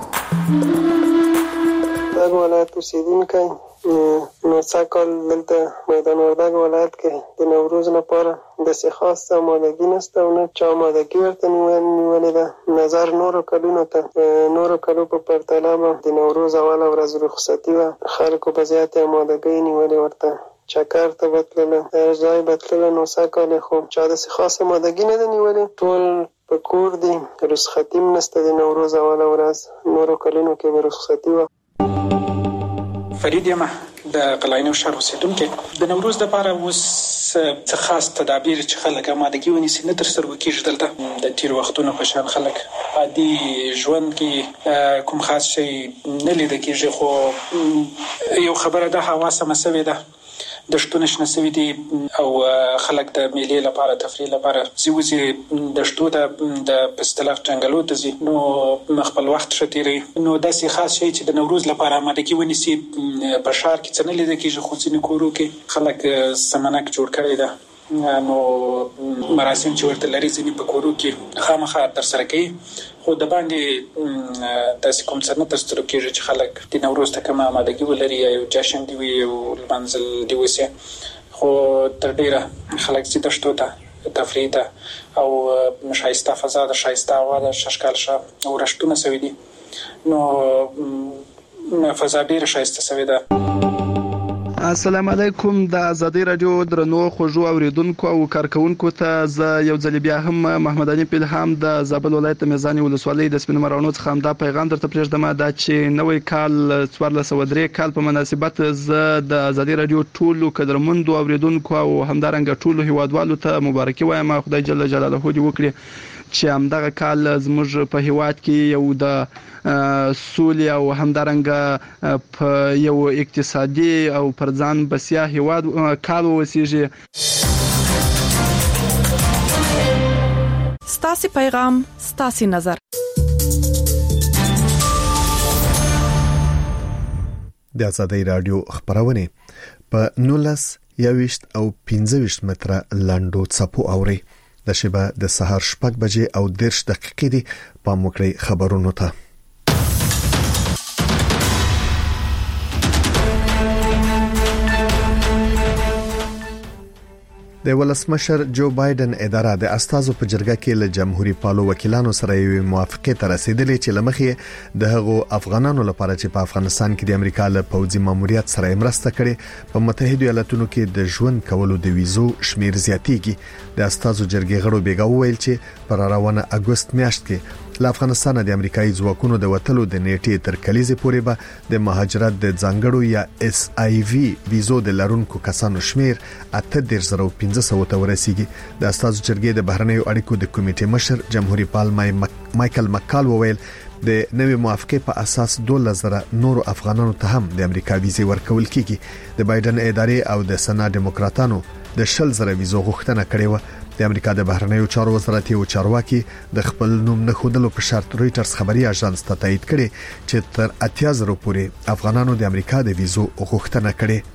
دغه ولایت اوسیدونکي نو څاکل دلته میدان وردګ ولایت کې د نوروز لپاره د څه خاص آمادګي نشته او نه چا آمادګي ورته نیولې ده. نظر نورو کلونو ته نورو کلو په پرتله د نوروز اوله ورځ رخصتي وه، خلکو په زیاته آمادګي نیولې ورته چکر ته بتلله ځای بتلله نو څاکل خو چا د څه خاص آمادګي نه ده نیولې، ټول په کور دي. رخصتي نشته د نوروز اوله ورځ، نورو کلونو کې به رخصتي وه. فرید یم د قلعینو شهر اوسیدونکی. د نوروز لپاره اوس څه خاص تدابیر چې خلک آمادګي ونیسي نه ترسره کېږي. دلته د تیر وختونو په شان خلک عادي ژوند کې کوم خاص شی نه لیدل کېږي، خو یو خبره ده هوا سمه سوې ده، د شتون شنه سوي دي او خلک د میلې لپاره تفریح لپاره زیوزي د شتو د پستلخ جنگلو ته ځي، نو خپل وخت ښه تیروي. نو داسې خاص شی چې د نوروز لپاره آمادګي ونیسي په ښار کې څه نه لیدل کېږي، خو ځینې کورو کې خلک سمنک جوړ کړی ده، نو مراسم چې ورته لري ځینې په کورو کې خامخا ترسره کوي، خو د باندې داسې کوم څه نه ترسره کېږي چې خلک د نوروز ته کومه آمادګي ولري یا یو جشن دی وي یو لمانځل دی وسي. خو تر ډیره خلک چې د شتو ته تفریح ته او ښایسته فضا د ښایسته هوا د ښکال ښه او رشتونه سوي دي، نو فضا ډیره ښایسته سوې ده. السلام علیکم. د ازادي رادیو درنو خوږو اوریدونکو او کارکونکو ته زه یو ځل بیا هم محمد علي پیلهام د زابل ولایت میزان ولسوالۍ د سپین مرانو څخه هم دا پیغام درته پرېږدم دا چې نوې کال څوارلس سوه درې کال په مناسبت زه د ازادي رادیو ټولو قدرمندو اوریدونکو او همدارنګه ټولو هیوادوالو ته مبارکي وایم. خدای جل جلاله دې وکړي چې همدغه کال زموږ په هیواد کې یو د سولې او همدارنګه په یو اقتصادي او پر ځان بسیا هیواد کال وسیږي. ستاسو پیغام ستاسو نظر. د ازادي رادیو خبرونه په نولس یويشت او پنځه ویشت متره لاندو څپو اوري. د شبا د سهار شپږ بجې او دېرش دقیقې دي. پام وکړئ خبرونو ته. د ولسمشر جو بایدن اداره د استازو په جرګه کې له جمهوریت پالو وکیلانو سره یو موافقه ته رسیدلې چې لمخې د هغو افغانانو لپاره چې په افغانستان کې د امریکا له پوځي ماموریت سره مرسته کړي په متحده ایالاتونو کې د ژوند کولو د ویزو شمیر زیاتېږي. د استازو جرګې غړو بیګا وویل چې پر روانه اگست میاشت کې له افغانستان د امریکایي ځواکونو د وټلو د نیټې تر کلیزې پورې به د مهاجرت د ځانګړو یا اس آی وی ویزو د لرونکو کسانو شمیر اته دېرش زره پنځه سوه ته ورسیږي. د استازو جرګې د بهرنیو اړیکو د کمیټې مشر جمهوریت پال مایکل مکال وویل د نوې موافقه په اساس دوه زره نور افغانانو ته هم د امریکا ویزه ورکول کیږي. د بایدن ادارې او د سنا ډیموکراتانو د شل زره ویزو غوښتنه کړې و. د امریکا د بهرنیو چارو وزارت یو چارواکي د خپل نوم نه خودلو په شرط رويټرز خبري اژانس ته تایید کړي چې تر اتیا زره پورې افغانانو د امریکا د ویزو غوښتنه کړې.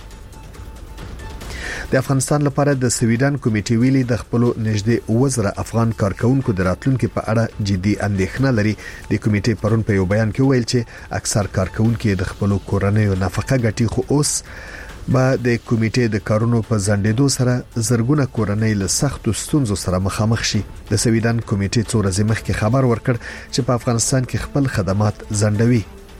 د افغانستان لپاره د سویډن کمیټې ویلي د خپل نږدې وزره افغان کارکونکو د راتلونکو په اړه جدي اندېښنه لري. د کمیټې پرون په یو بیان کې ویل چې اکثر کارکونکو د خپل کورنۍ نفقه ګټي خو اوس با د کمیټې د کارونو په ځنډېدو سره زرګونه کورنۍ له سختو ستونزو سره مخامخ شي. د سویډن کمیټې څو ورځې مخکې خبر ورکړ چې په افغانستان کې خپل خدمات ځنډوي.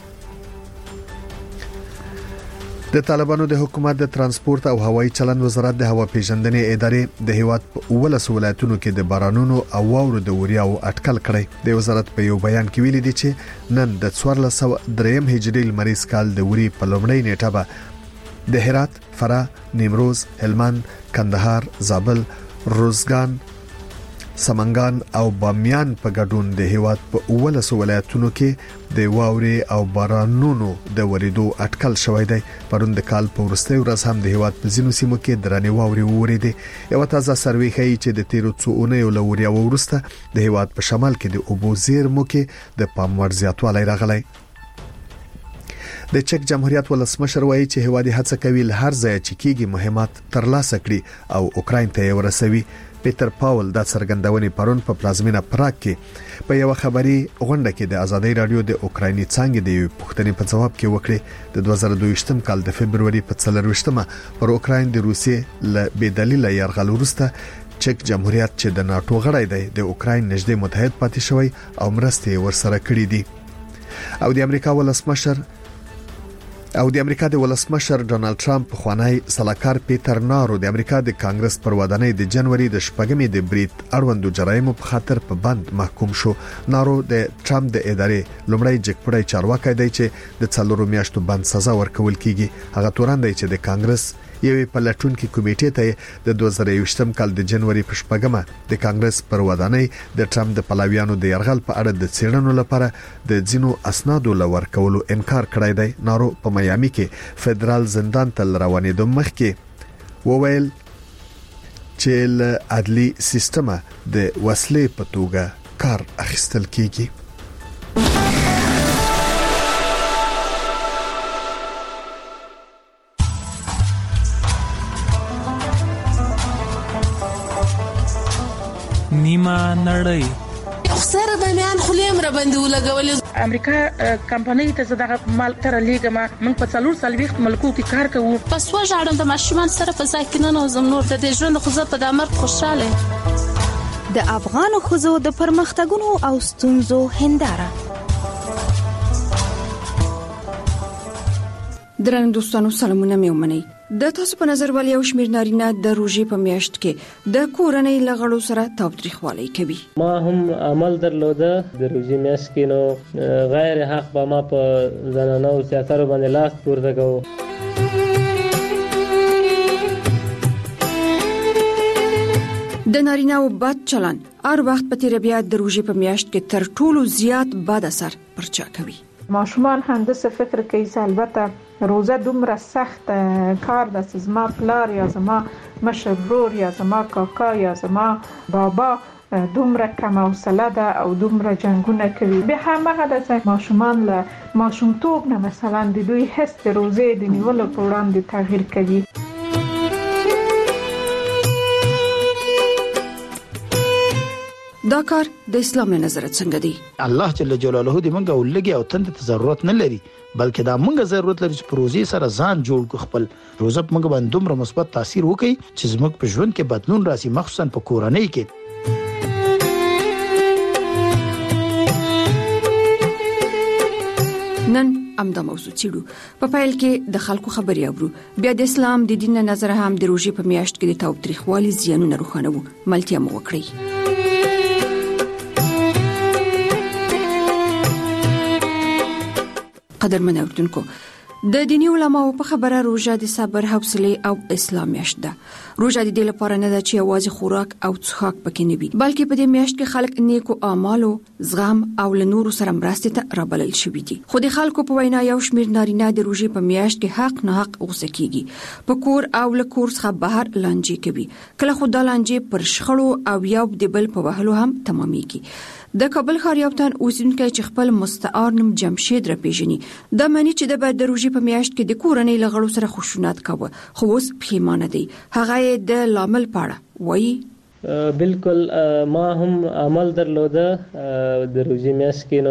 د طالبانو د حکومت د ترانسپورت او هوایي چلند وزارت د هوا پیژندنې ادارې د هیواد په ولس ولایتونو کې د بارانونو او واورو د وریاو اټکل کړی. د وزارت په یو بیان کې ویلي دي چې نن د څوارلس سوه دریم هجري لمریز کال د وری په لومړۍ نیټه به د هرات، فراه، نیمروز، هلمند، کندهار، زابل، روزګان، سمنګان او بامیان په ګډون د هیواد په ولس ولایتونو کې د واوري او بارانونو د وریدو اټکل شوی دی. پرون د کال په ورستۍ ورځ هم د هیواد په ځینو سیمو کې درنې واوري وریدې. یو تازه سروې ښیي چې د تیرو څو اونیو لوري او ورسته د هیواد په شمال کې د اوبو زیرمو کې د پاموړ زیاتوالی راغلی. د چک جمهوریت ولسمشر وایي چې هوادي هڅه کوي له هر ځای چې کیږي مهمات ترلاسه کړي او اوکراین ته ورسوي. پیټر پاول د څرګندونې پرون په پلازمینه پراګ کې په یو خبري غونډه کې د ازادي رادیو د اوکرایني څنګه د پښتنې په جواب کې وکړي. د دوه زره دوه کال د فبرवरी په څلرويشتمه پر اوکراین د روسیې له بدلیل یرغل وروسته چک جمهوریت چې د ناتو غړی دی د اوکراین نږدې متحد پاتې شوی او مرستې ورسره کړې دي. او د امریکا ولسمشر او د امریکا د ولسمشر ډونالد ټرمپ خوانی سلاکار پیټر نارو د امریکا د کانګرس پر ودانۍ د جنوري د شپږمې د بریټ اړوندو جرایمو په خاطر په بند محکوم شو. نارو د ټرمپ د ادارې لومړی جګپړی چارواکي دی چې د څلورو میاشتو بند سزا ورکول کیږي. هغه تورن دی چې د کانګرس یوې پلټونکو کمیټې ته د دوه زره یوویشتم کال د جنوري په شپږمه د کانګرس پر ودانۍ د ټرمپ د پلاویانو د يرغل په اړه د څېړنو لپاره د ځینو اسنادو لور کولو انکار کړی دی. نارو په میامي کې فدرال زندان ته روانېدو مخکې وویل چې له عدلي سیستمه د وسلې په توګه کار اخیستل کیږي. نیمه نړۍ خسر د میان خلیم را باندې ولګول. امریکا کمپنۍ ته زداغه مال تر لیګما من په څلور سالويخت ملکو کې کار کوو. پس وژاړم د ماشومان سره په ځای کې نه نوزم نور د دې ژوند خو زه په دامر خوشاله. د افغان خوځو د پرمختګونو او ستونزو هنداره. درنو دوستانو سلامونه مې ومنئ. د تاسو په نظر ولې یو شمېر نارینه د روژې په میاشت کې د کورنۍ له غړو سره تاوتریخوالی کوي؟ ما هم عمل درلوده د روژې میاشت کې، نو غیر حق به ما په زنانه او سیاستو باندې لاس پورته کوو. د نارینه او بد چلن هر وخت په تیر بیا د روژې په میاشت کې تر ټولو زیات بد اثر پر چا کوي. ماشومان هم د څه فکر کوي چې البته روزه دومره سخت کار ده چې زما پلار یا زما مشر ورور یا زما کاکا یا زما بابا دومره کم حوصله ده او دومره جنگونه کوي. به همغه د ماشومان له ماشومتوب نه مثلا د دوی حس د روزه د نیولو په وړاندې تغییر کوي. دا کار د اسلام له نظر څنګه دی؟ الله جل جلاله دې مونږ ولګي او تند ته ضرورت نه لري، بلکې دا مونږ ضرورت لري چې پروژې سره ځان جوړ کو، خپل روزه مونږ باندې دومره مثبت تاثیر وکړي چې زموږ په ژوند کې بدلون راشي، مخصوصا په کورنۍ کې. نن امدا موضوع چیرو په پایل کې د خلکو خبري اورو، بیا د اسلام د دین نظر هم د روژې په میاشت کې د تاوتریخوالي زیانونه روښانه وو. ملتیا مو وکړي. قدرمن اوردونکو، د دینی علماو په خبره روژه د صبر، حوصله او اسلام میاشت ده. روژه د دې لپاره نه ده چې یوازې خوراک او څښاک پکې نه وي، بلکې په دې میاشت کې خلک نیکو اعمالو، زغم او له نورو سره مرستې ته رابلل شوي دي. خو د خلکو په وینا یو شمېر نارینه د روژې په میاشت کې حق نه حق غوسه کیږي، په کور او له کور څخه بهر لانجې کوي. کله خو دا لانجې پر شخړو او یو د بل په وهلو هم تمامېږي. د کابل ښار یو تن اوسیدونکی چې خپل مستعار نوم جمشید را پیژني، دا معنی چې د بعد د روژې په میاشت کې د کورنۍ له غړو سره خشونت کاوه، خو اوس پښیمانه دی. هغه د لامل پاړه وایي: بالکل ما هم عمل درلوده د روژې میاشت کې،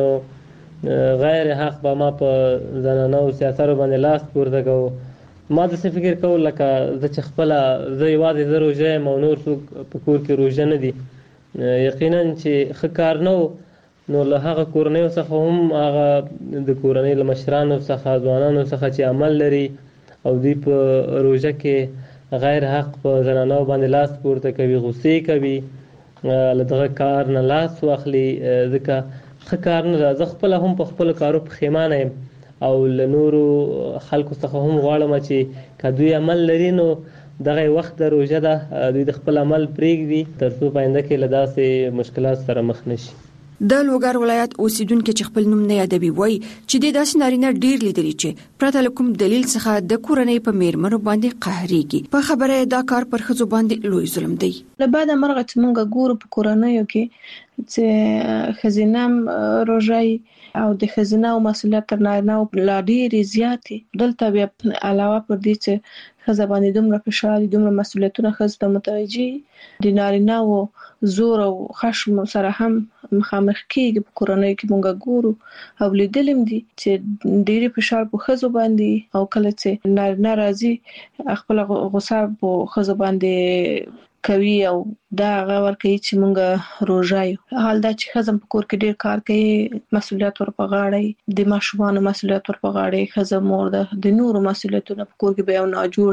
نو غیر حق به ما په زنانه او سیاستو باندې لاس پورته کوو. ما داسې فکر کوو لکه زه چې خپله زه یوازې زه روژه یم او نور څوک په کور کې روژه نه دي. یقینا چې ښه کار نه و، نو له هغه کورنیو څخه هم هغه د کورنۍ له مشرانو څخه، ځوانانو څخه چې عمل لري او دوی په روژه کې غیر حق په زنانو باندې لاس پورته کوي، غوسې کوي، له دغه کار نه لاس واخلي، ځکه ښه کار نه ده. زه خپله هم په خپلو کارو پښیمانه یم او له نورو خلکو څخه هم غواړم چې که دوی عمل لري نو دغه وخت د روژه ده، دوی د خپل عمل پرېږدي تر څو پاینده کې له داسې مشکلات سره مخ نشي. د لوګر ولایت اوسیدونکو چې خپل نوم نه یادوي وایي چې د داسې نارینه ډیر لیدلي چې پرته له کوم دلیل څخه د کورنۍ په میرمنو باندې قهرېږي. په خبره دا کار پر ښځو باندې لوی ظلم دی. له بعده مرغه چې موږ ګورو په کورنیو کې چې ښځینه روژه او د ښځینه او مسؤلیت تر نارینه لا ډېرې زیاتې. دلته بیا علاوه پر دې چې ښځه باندې دومره فشار دي، دومره مسؤلیتونه ښځو ته متوجه دي، نارینه او زور او خشم سره هم مخامخ کېږي. په کورنۍ کې موږ ګورو او لیدلم دي چې ډېری فشار په ښځو باندې، او کله چې نارینه راځي خپل غوسه په ښځو باندې کوي او دا هغه ورکوي چې موږ روژه یو. حال دا چې ښځه په کور کې ډېر کار کوي، مسؤلیت ور په غاړه، د ماشومانو مسؤلیت ور په غاړه، ښځه مور ده، د نورو مسؤلیتونه په کور کې به یو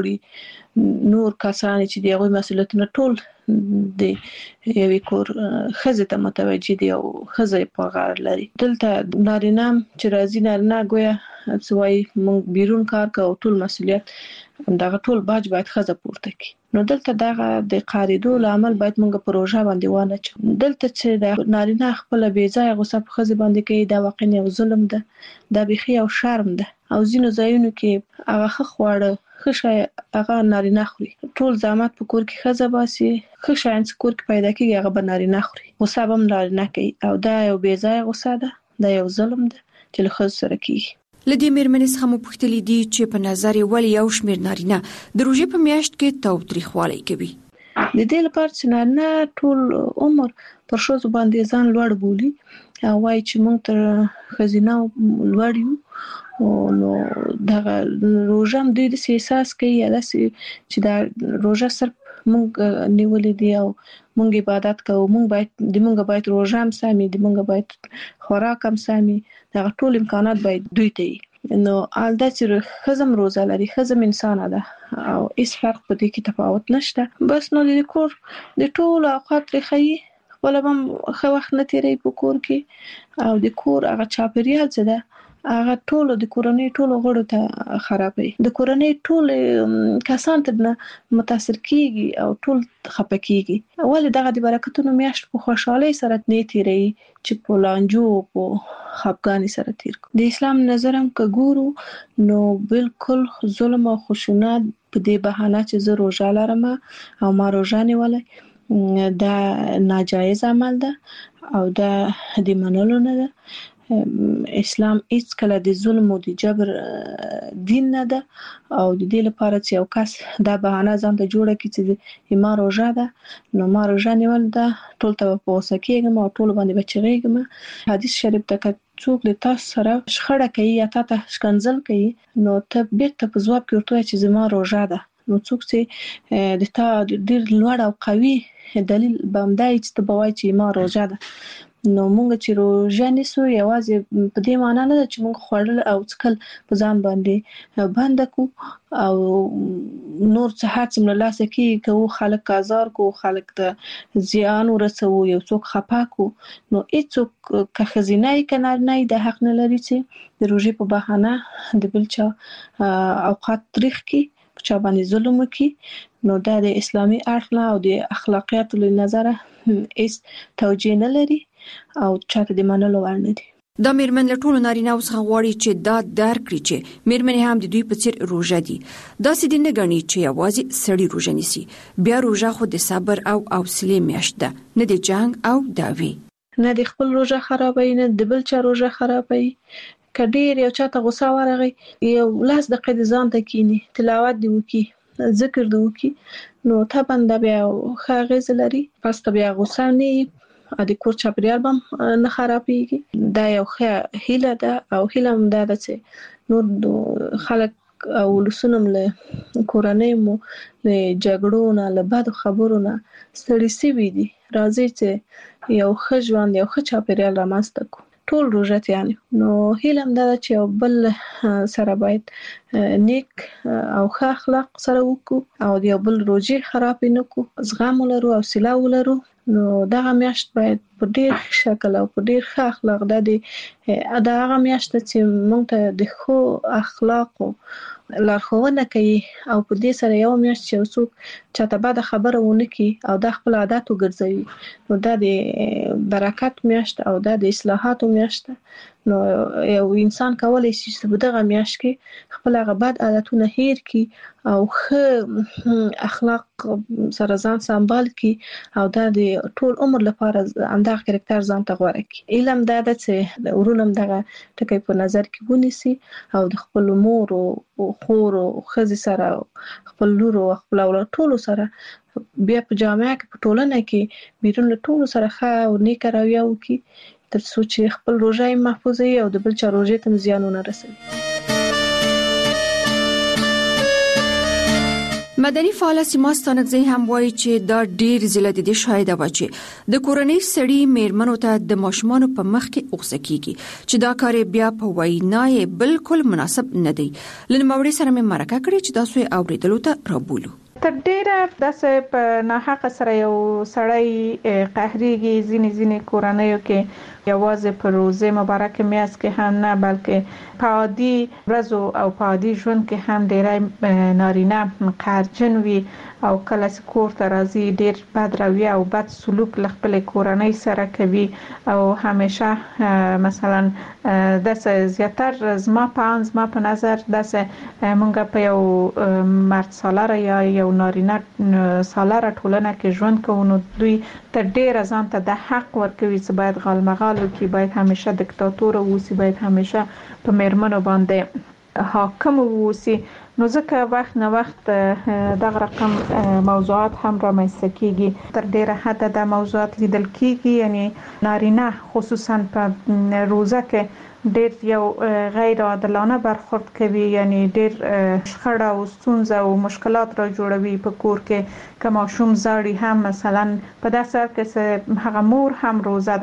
ناجوړي نور کسان چې دی هغوی مسؤلیتونه ټول د یوې کور ښځې ته متوجه دي او ښځه په غاړه لري. دلته نارینه چې راځي، نارینه ګویا څه وایي موږ بیرون کار کوو، ټول مسؤلیت دغه ټول باج باید ښځه پورته کړي. نو دلته دغه د قاریدو لامل باید موږ په روژه باندې وانه چو. دلته چې د نارینه خپل بې ځایه غوسه په ښځې باندې کوي، دا واقعا یو ظلم ده، دا بیخي یو شرم ده. او ځینو ځایونو کې هغه ښه خواړه، ښه شی هغه نارینه خوري، ټول زحمت په کور کې ښځه باسي، ښه شیان چې کور کې پیدا کېږي هغه به نارینه خوري، غوسه به هم نارینه کوي. او دا یو بې ځایه غوسه ده، دا یو ظلم ده چې له ښځو سره کېږي. لدې میرمنې څخه مو پوښتلي دي چې په نظر یې ولې یو شمېر نارینه د روژې په میاشت کې تاوتریخوالی کوي. د دې لپاره چې نارینه ټول عمر پر ښځو باندې ځان لوړ بولي او وایي چې موږ تر ښځینه لوړ یو، نو دغه روژه هم دوی داسې احساس کوي یا داسې چې دا روژه صرف موږ نیولې دي او موږ عبادت کوو، موږ باید د موږ باید روژه هم سمي، د موږ باید خوراک هم سمي، دغه ټول امکانات باید دوی ته وي. نو الدا چې خزم روزه لري خزم انسان ده او هیڅ فرق په دې کې تفاوت نشته. بس نو د کور د ټول اوقات لري ولا هم خو وخت نه تیری په کور کې او د کور هغه چاپیریال څه ده هغه ټول د کورنۍ ټول غړو ته خرابوي. د کورنۍ ټول کسان ته متاثر کیږي او ټول خپه کیږي. ولې دغه د برکتونو میاشت په خوشحالۍ سره نه تیری چې په لانجو په خپګانی سره تیر کو. د اسلام نظرم که ګورو نو بالکل ظلم او خشونت په دې بهانه چې زه روزه لرم او ما روزه نیولې دا ناجایز عمل ده او دا د منلو نه ده. اسلام هیڅ کله د ظلم او د جبر دین نه ده او د دې لپاره چې یو کس دا بهانه ځان ته جوړه کړي چې ما روزه ده نو ما روزه نیول ده ټول ته په وسکیږم او ټول باندې بچیږم. حدیث شریف ته څوک له تاسو سره شخړه کوي یا تاسو شکنځل کوي نو ته بیرته په ځواب کې ورته چې زما روزه ده نو څوک چې د تا ډیر لوړ او قوي دلیل بامدای چې ته بوای چې ما روزه ده نو مونږ چې روزه نیسو یوازې په دې معنی نه چې مونږ خوړل او څکل په ځان باندې بند کو او نور څه هر څه ملاسه کې کو خلک آزار کو خلک ته زیان ورسو یو څوک خپا کو نو هیڅوک که خزینه کنار نه د حق نه لري چې د روزي په بهانه د بلچا اوقات تاریخ کې چا باندې ظلم وکي نو دا د اسلامي اړخ نه او د اخلاقیات له نظره هیڅ توجیه نه لري او چاته د منلو وړ نه دي. دا میرمن له ټولو نارینه څخه غواړي چې دا درک کړي چې میرمنې هم د دوی په څیر روزه دي. دا سې د نه غني چې یوازې سړی روزه نیسي. بیا روزه خو د صبر او حوصله میاشت ده نه د جنگ او داوی نه د خپل روزه خرابوي نه د بل چا روزه خرابوي. کډیر یو چاته غوسه ورغی یو لاس د قید ځان ته کینی تلاوت دی وکي ذکر دی وکي نو ته باندې بیا خاغز لري پس ته بیا غوسه نه د کور چاپیریال بم نه خرابېږي. دا یو ښه هیله ده او هیله هم ده چې نور خلک او لسونم له کورنۍ مو له جګړو نه له بد خبرو نه ستړي سوي دي. راځي چې یو ښه ژوند یو ښه چاپیریال رامنځته کړو ټول روزت یعنی نو هیلم دا چې یو بل سره باید نیک او ښه اخلاق سره وکړو او یو بل روزي خراب نه کو زغم ولرو او حوصله ولرو نو دا میاشت باید په ډیر شکل او په ډیر ښه اخلاق د دې دا هغه میاشت چې موږ ته د خو اخلاق لارښوونه کوي او په دې سره یو میاشت چې څوک چاته بعد خبره ونه کی او د خپل عادت وګرځوي نو دا د برکت میاشت او دا د اصلاحات میاشت نو یو انسان کولای شي چې په دغه میاشت کې خپل هغه بد عادتونه هیر کی او ښه اخلاق سره ځان سمبال کی او دا د ټول عمر لپاره اندغه کریکټر ځان ته غوړه کی. علم دا د چې ورونم دغه ټکی په نظر کې ونیسي او د خپل مور او خور او خزي سره خپل لور او خپل اولاد ټول سره بیا په جامعه کې په ټولنه کې بیرون له ټول سره ښه او نیک رویه وکي تر څو چې خپل روزه محفوظ وي او د بل چا روزه ته زیان نه رسوي. مدني فعال سیما ستانکزی هم وایي چې دا ډیر زله د شاهد و چې د کورنۍ سړي میرمنو ته د ماشومان په مخ کې اوسه کیږي چې دا کار بیا په وینای بالکل مناسب نه دی. لنموړي سره مې مرکه کړې چې تاسو یې اوریدلو ته رابولو. تر ډیره داسې په ناحقه سره یو سړی قهريږي ځینې ځینې کورنیو کې یوازې په روزه مبارکه میاشت کې هم نه بلکې په عادي ورځو او په عادي ژوند کې هم ډیری نارینه قهرجن وي او کله چې کور ته راځي ډیر بد رویه او بد سلوک له خپل کورنۍ سره کوي او همیشه مثلا داسې زیاتره زما په زما په نظر داسې مونږ په یو مرد سالار یا یو نارینه سالار ټولنه کې ژوند کوو نو دوی تر ډیره ځان ته د حق ورکوي چې باید غالمغال وکړي باید همیشه دیکتاتور اوسي باید همیشه په میرمنو باندې حاکم اوسي نو ځکه وخت نه وخت دغه رقم موضوعات هم رامنځته کیږي تر ډیره حد د موضوعات لیدل کیږي یعنی نارینه خصوصا په روزه کې ډیر یو غیر عادلانه برخورد کوي یعنی ډیر شخړه او ستونزه او مشکلات را جوړوي په کور کې که ماشوم زاړي هم مثلا په داسې کې هغه مور هم روزه ده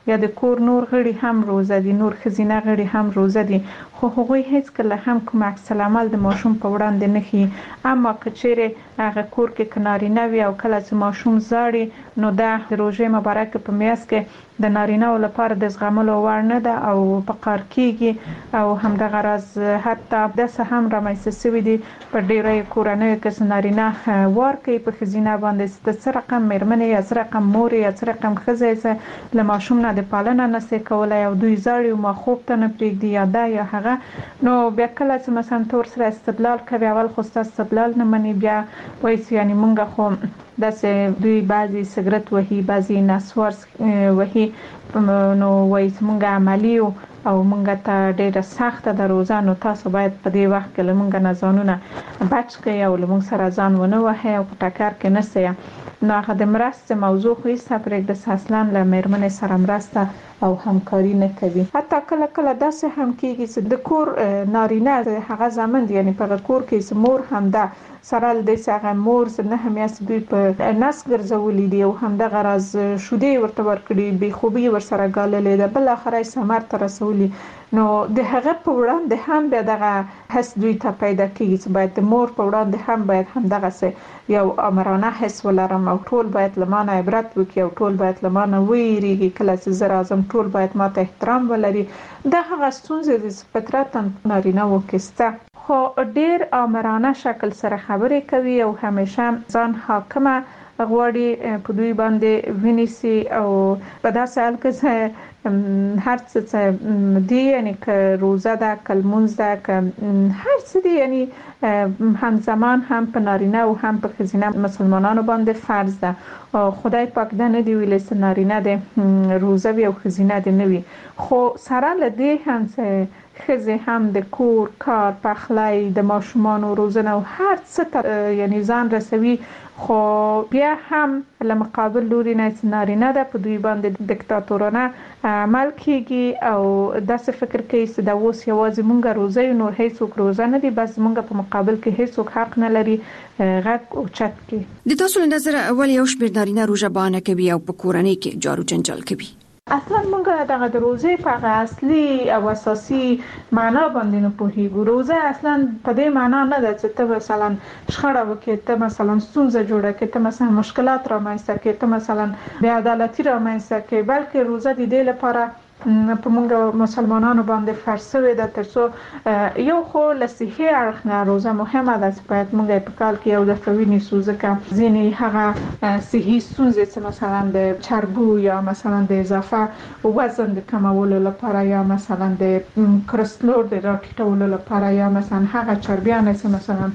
یا د کور نور غړي هم روزه دي، نور خزینه غړي هم روزه دي، خو هغوی هیڅ کله هم کوم عکس العمل د ماشوم په وړاندې نه ښيي. اما که چیرې هغه کور کې کنارینه وي او کله چې ماشوم زاړي نو دا د روژې مبارکه په میاشت کې د نارینه لپاره د زغملو وړ نه ده او په قار کېږي. او همدغه راز حتی داسې هم رامنځته شوي دي په ډېرو کورنیو کې نارینه وار کوي په ښځینه باندې د څه رقم مېرمنې یا څه رقم مور یا څه رقم ښځه یې له ماشوم نه د پالنه نشي کولی او دوی زاړي او ما خوب ته نه پرېږدي یا دا یا هغه. نو بیا کله چې مثلا تور سره استدلال کوي اول خو ستاسو استدلال نه مني، بیا وایي چې یعنی مونږ خو داسې دوی بعضي سګرټ وهي، بعضي نسوار وهي، نو وایي چې مونږ عملي او مونږ ته ډېره سخته ده روزه، نو تاسو باید په دې وخت کې له مونږ نه ځانونه بچ کړئ او له مونږ سره ځان ونه وهئ او په ټکر کې نه سئ. نو هغه د مرستې موضوع خو هیڅ پرېږده اصلا له مېرمنې سره مرسته او همکاري نه کوي. حتی کله کله داسې هم کېږي چې د کور نارینه هغه زامن یعنی په کور کې چې مور هم ده سره د هغه مور نه همیاست دوی په نس ګرځولې دي او همدغه راز شودې ورته ورکړي، بې خوبي ورسره ګاللې ده، بل اخر یې ثمر ته رسولي. نو د هغه په وړاندې هم بیا دغه حس دوی ته پیدا کېږي چې باید د مور په وړاندې هم باید همدغه څه یو امرانه حس ولرم او ټول باید له ما نه عبرت وکړي او ټول باید له ما نه ویریږي، کله چې زه راځم ټول باید ما ته احترام ولري. دا هغه ستونزې دي چې فطرتاً نارینه‌وو کې شته، خو ډېر امرانه شکل سره خبرې کوي او همیشه ځان حاکمه غواړي په دوی باندې ونیسي او په داسې حال کې هر څه دی یعنی که روزه ده که لمونځ ده که هر څه دی یعنی همزمان هم په نارینه او هم په ښځینه مسلمانانو باندې فرض ده. خدای پاک دا نه دی ویلی چې نارینه دی روزه وي او ښځینه دی نه وي، خو سره له دې هم چې ښځې هم د کور کار پخلی د ماشومانو روزنه او هر څه ته یعنی ځان رسوي، خو بیا هم له مقابل لوري نه چې نارینه ده په دوی باندې دیکتاتورانه عمل کېږي او داسې فکر کوي چې دا اوس یوازې مونږ روزه یو، نور هیڅوک روزه نه دي، بس مونږ په مقابل کې هیڅوک حق نه لري غږ اوچت کړي. د تاسو له نظره اول یو شمېر نارینه روژه بانه کوي او په کورنۍ کې جارو جنجال کوي. اصلا مونږ دغه د روزې په هغه اصلي او اساسي معنا باندې نه پوهیږو. روزه اصلا په دې معنا نه ده چې ته مثلا شخړه وکړې، ته مثلا ستونزه جوړه کړې، ته مثلا مشکلات رامنځته کړې، ته مثلا بې عدالتي رامنځته کړې، بلکې روزه د دې لپاره په موږ مسلمانانو باندې فرض شوې ده ترڅو یو خو له صحي اړخ نه روزه مهمه ده چې باید موږ په کال کې یو دفعه ونیسو، ځکه ځینې هغه صحي ستونزې چې مثلا د چربو یا مثلا د اضافه وزن د کمولو لپاره یا مثلا د کلسترول د راټیټولو لپاره یا مثلا هغه چربیان چې مثلا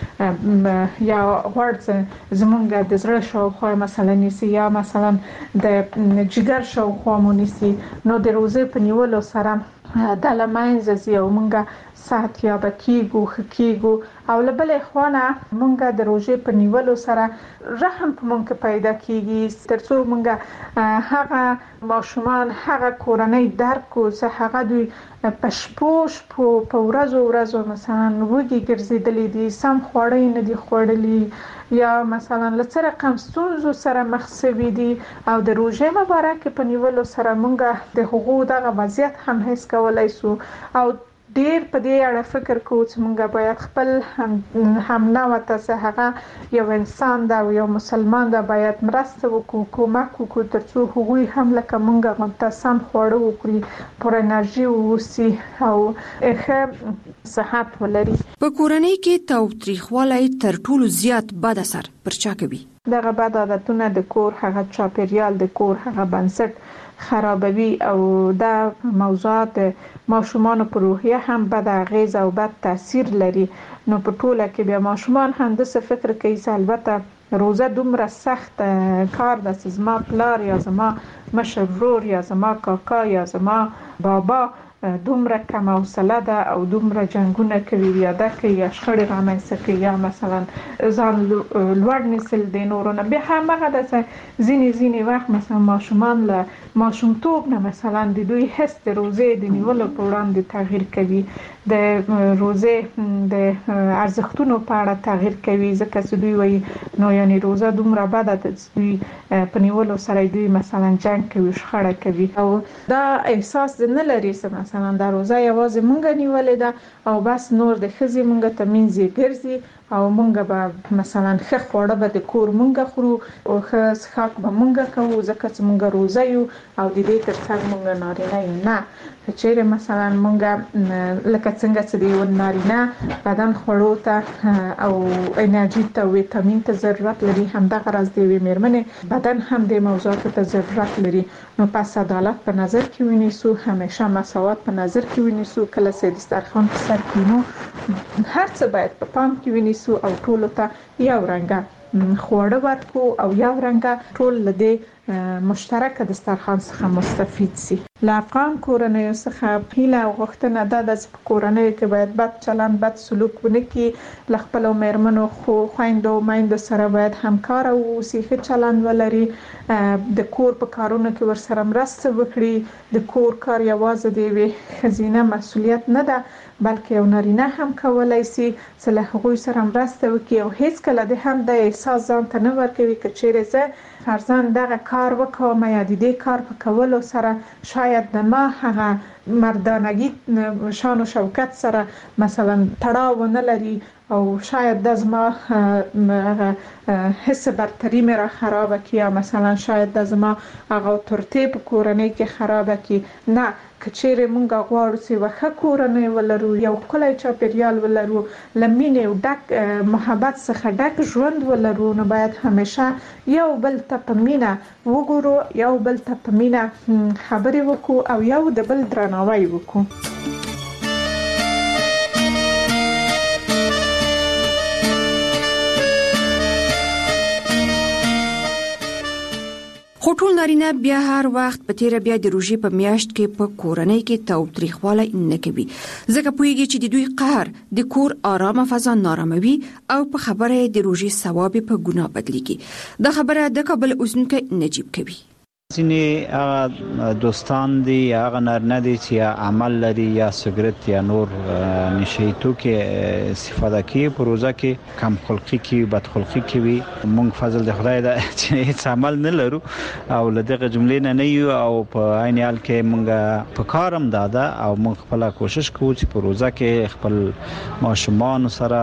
په یا غوړ زمونږ د زړه شاوخوا مثلا نیسي یا مثلا د جګر شاوخوا مو نیسي، نو د روزه په نیولو سره د لمنځه زی او مونږه صحت یاب کیږو خکیږو او له بلې خوا نه مونږه د روزه په نیولو سره رحم په مونږ پیدا کیږي ترڅو مونږه هغه ماشومان هغه کورنۍ درکو چې هغه دوی پښپوش په ورځو ورځو مثلا وګي ګرځیدلې دي، سم خوړې نه دي خوړلې یا مثلا لڅ رقم ستونزو سره مخ شوي دي او د روزه مبارک په نیولو سره مونږه د حقوق دغه وضعیت هم هیڅ کولای سو او ډیر په دې اړه فکر کوو چې مونږ باید خپل هم هم نو تاسو هغه یو انسان دا یو مسلمان دا باید مرسته وکړو، کومک وکړو ترڅو هغوی هم لکه مونږ منتظم خوړو وکړي، پر انرژي ووسی او ښه صحت ولري. په کورنۍ کې تاوتریخوالی تر ټولو زیات بد اثر پر چا کوي؟ دغه بد عادتونه د کور هغه چاپیریال د کور هغه بنسټ خرابوي او دا موضوعات ماشومان په روحیه هم بد اغیز او بد تاثیر لري. نو په ټوله کې بیا ماشومان هم د څه فکر کوي چې البته روزه دومره سخت کار ده چې زما پلار یا زما مشر ورور یا زما کاکا یا زما بابا دومره کم حوصله ده او دومره جنگونه کوي یا د کوي شخړې رامنځته کوي یا مثلا ځان لوړ نیسل د نورو نه به همغه د ځینې ځینې وخت مثلا ماشومان له ماشومتوب نه مثلا د دوی حس د روزې د نیولو په وړاندې تغییر کوي د روزې د ارزښتونو په اړه تغییر کوي ځکه چې دوی وایي نو یعنی روزه دومره بده ده چې دوی په نیولو سره دوی مثلا جنگ کوي شخړه کوي او دا احساس نه لري چې مثلا دا روزه یوازې مونږ نیولې ده او بس نور د ښځې مونږ ته منځي ګرځي او مونږ به مثلا ښه خواړه به د کور مونږ خورو او ښه څښاک به مونږ کوو ځکه چې مونږ روزه یو او د دې ترڅنګ مونږ نارینه یو نه چیرې مثلا مونږ لکه څنګه چې د یو نارینه بدن خوړو ته او انرژي ته ویټامین ته ضرورت لري همدغه راز د یوې میرمنې بدن هم د موضوعاتو ته ضرورت لري نو پس عدالت په نظر کې ونیسو همیشه مساوات په نظر کې ونیسو کله چې دسترخوان په سر کینو هر څه باید په پام کې ونیسو او ټول ته یو رنګه خواړه ورکو او یو رنګه ټول لدې مشترک دسترخوان څخه مستفید سي له افغان کورنیو څخه پیله او غوښتنه ده د کورنیو کې باید بد چلند بد سلوک ونه کړي له خپل میرمنو خو خويندو مایندو سره باید همکار او ښه چلند ولري د کور په کارونو کې ورسره مرسته وکړي د کور کار یوازې د خزینه مسؤلیت نه ده بلکې یو نارینه هم کولای شي چې له هغوی سره مرسته وکړي او هیڅ کله د هم د احساس ځان ته نه ورکوي چې چیرې زه فرضاً دغه کار وکوم یا د دې کار په کولو سره شاید د ما هغه مردانگی شان و شوکت سره مثلا تړاو نه لري او شاید د زما حس برتری مې را خراب کی یا مثلا شاید د زما هغه ترتیب کورنۍ کې خراب کی نه کچېره مونږ غواړو چې وخه کورنۍ ولرو یو کله چاپیریال ولرو لمینه او ډک محبت څخه ډک ژوند ولرو نو باید همیشه یو بل ته پمینه وګورو یو بل ته پمینه خبرې وکړو او یو د بل درناوی وکړو خو ټول نارینه بیا هر وخت په تیر بیا د روژې په میاشت کې په کورنۍ کې تاوتریخوالی نه کوي ځکه پوهیږي چې د دوی قهر د کور آرامه فضا ناراموي او په خبره د روژې ثواب په ګناه بدلیږي دا خبره د کابل اوسنکو نجیب کوي ځینې دوستان دي هغه نارینه دي چې عمل لري یا سګرټ یا نور نشي توکي استفاده کوي په روزه کې کم خلقي کوي بد خلقي کوي مونږ فضل د خدای دا چې هیڅ عمل نه لرو او لدغه جملې نه نه یو او په عین حال کې مونږ په کارم دادا او مونږ خپل کوشش کوو چې په روزه کې خپل ماشومان سره